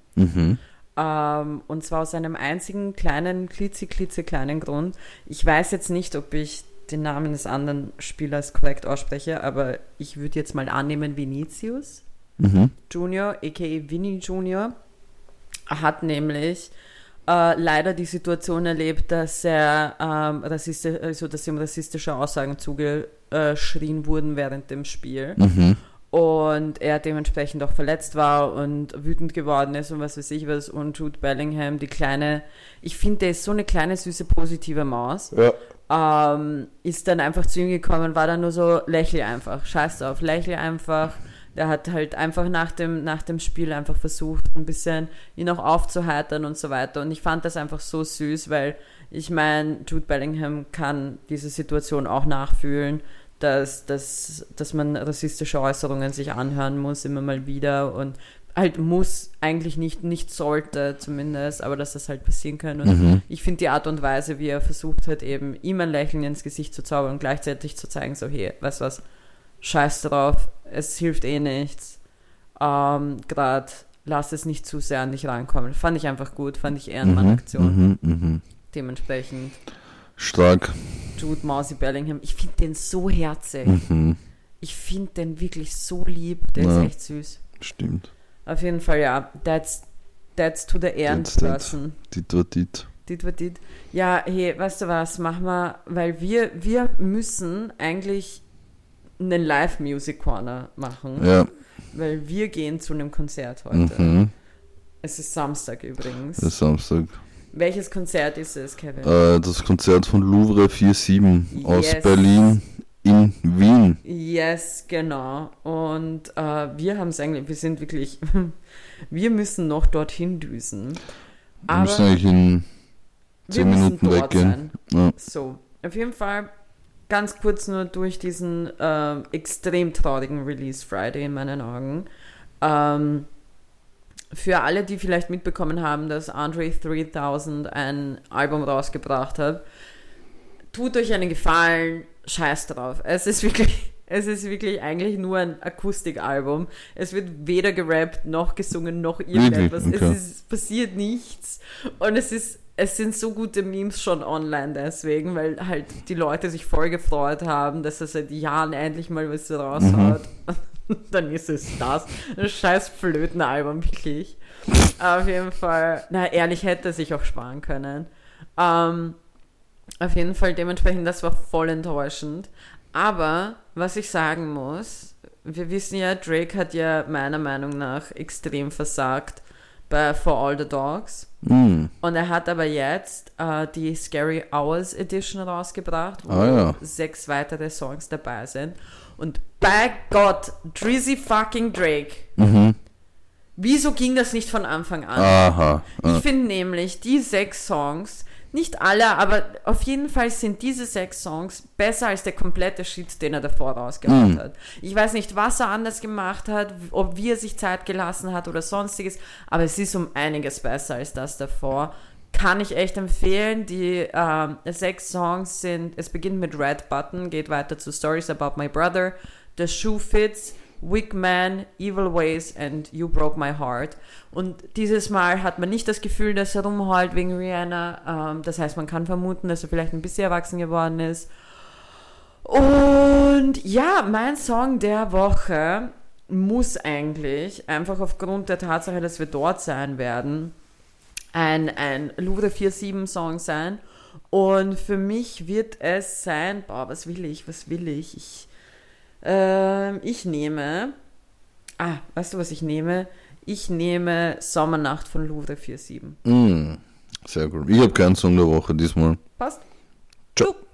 Und zwar aus einem einzigen klitzekleinen Grund. Ich weiß jetzt nicht, ob ich den Namen des anderen Spielers korrekt ausspreche, aber ich würde jetzt mal annehmen, Vinicius Junior, a.k.a. Vinny Junior, hat nämlich leider die Situation erlebt, dass er dass ihm rassistische Aussagen zugeschrien wurden während dem Spiel. Und er dementsprechend auch verletzt war und wütend geworden ist und was weiß ich was. Und Jude Bellingham, ich finde, der ist so eine kleine, süße, positive Maus. Ja. Ist dann einfach zu ihm gekommen, war dann nur so, lächle einfach, scheiß drauf, lächle einfach. Der hat halt einfach nach dem Spiel einfach versucht, ein bisschen ihn auch aufzuheitern und so weiter. Und ich fand das einfach so süß, weil ich meine, Jude Bellingham kann diese Situation auch nachfühlen, dass man rassistische Äußerungen sich anhören muss, immer mal wieder, und halt muss, eigentlich nicht sollte zumindest, aber dass das halt passieren kann. Und ich finde die Art und Weise, wie er versucht hat, eben ihm ein Lächeln ins Gesicht zu zaubern und gleichzeitig zu zeigen, so, hey, weißt du was, scheiß drauf, es hilft eh nichts, gerade lass es nicht zu sehr an dich rankommen. Fand ich einfach gut, fand ich Ehrenmann-Aktion. Dementsprechend stark. Jude Mausi Bellingham, ich finde den so herzig. Ich finde den wirklich so lieb, der ist echt süß. Stimmt. Auf jeden Fall, ja, that's to the Ehrenperson. Dit war dit. Ja, hey, weißt du was, machen wir, weil wir müssen eigentlich einen Live-Music-Corner machen. Ja. Weil wir gehen zu einem Konzert heute. Es ist Samstag übrigens. Das ist Samstag. Welches Konzert ist es, Kevin? Das Konzert von Louvre 47 aus Yes. Berlin in Wien. Yes, genau. Und wir haben es eigentlich, wir sind wirklich, wir müssen noch dorthin düsen. Wir müssen eigentlich in 10 Minuten weggehen. Ja. So, auf jeden Fall ganz kurz nur durch diesen extrem traurigen Release Friday in meinen Augen. Für alle, die vielleicht mitbekommen haben, dass Andre 3000 ein Album rausgebracht hat, tut euch einen Gefallen, scheiß drauf. Es ist wirklich eigentlich nur ein Akustikalbum. Es wird weder gerappt, noch gesungen, noch irgendetwas. Okay. Es passiert nichts. Und es sind so gute Memes schon online deswegen, weil halt die Leute sich voll gefreut haben, dass er seit Jahren endlich mal was raushaut. Dann ist es das. Ein scheiß Flötenalbum, wirklich. Auf jeden Fall, ehrlich, hätte er sich auch sparen können. Auf jeden Fall, dementsprechend, das war voll enttäuschend. Aber, was ich sagen muss, wir wissen ja, Drake hat ja meiner Meinung nach extrem versagt bei For All the Dogs. Und er hat aber jetzt die Scary Hours Edition rausgebracht, wo 6 weitere Songs dabei sind. Und bei Gott, Drizzy fucking Drake. Wieso ging das nicht von Anfang an? Ich finde nämlich, die 6 Songs, nicht alle, aber auf jeden Fall sind diese 6 Songs besser als der komplette Shit, den er davor rausgebracht hat. Ich weiß nicht, was er anders gemacht hat, ob wie er sich Zeit gelassen hat oder sonstiges, aber es ist um einiges besser als das davor. Kann ich echt empfehlen. Die 6 Songs sind, es beginnt mit Red Button, geht weiter zu Stories About My Brother, The Shoe Fits, Wick Man, Evil Ways and You Broke My Heart. Und dieses Mal hat man nicht das Gefühl, dass er rumheult wegen Rihanna. Das heißt, man kann vermuten, dass er vielleicht ein bisschen erwachsen geworden ist. Und ja, mein Song der Woche muss eigentlich, einfach aufgrund der Tatsache, dass wir dort sein werden, ein Louvre 47 Song sein. Und für mich wird es sein, was will ich? Ich nehme, weißt du, was ich nehme? Ich nehme Sommernacht von Louvre 47. Sehr gut. Ich habe keinen Song der Woche diesmal. Passt. Ciao.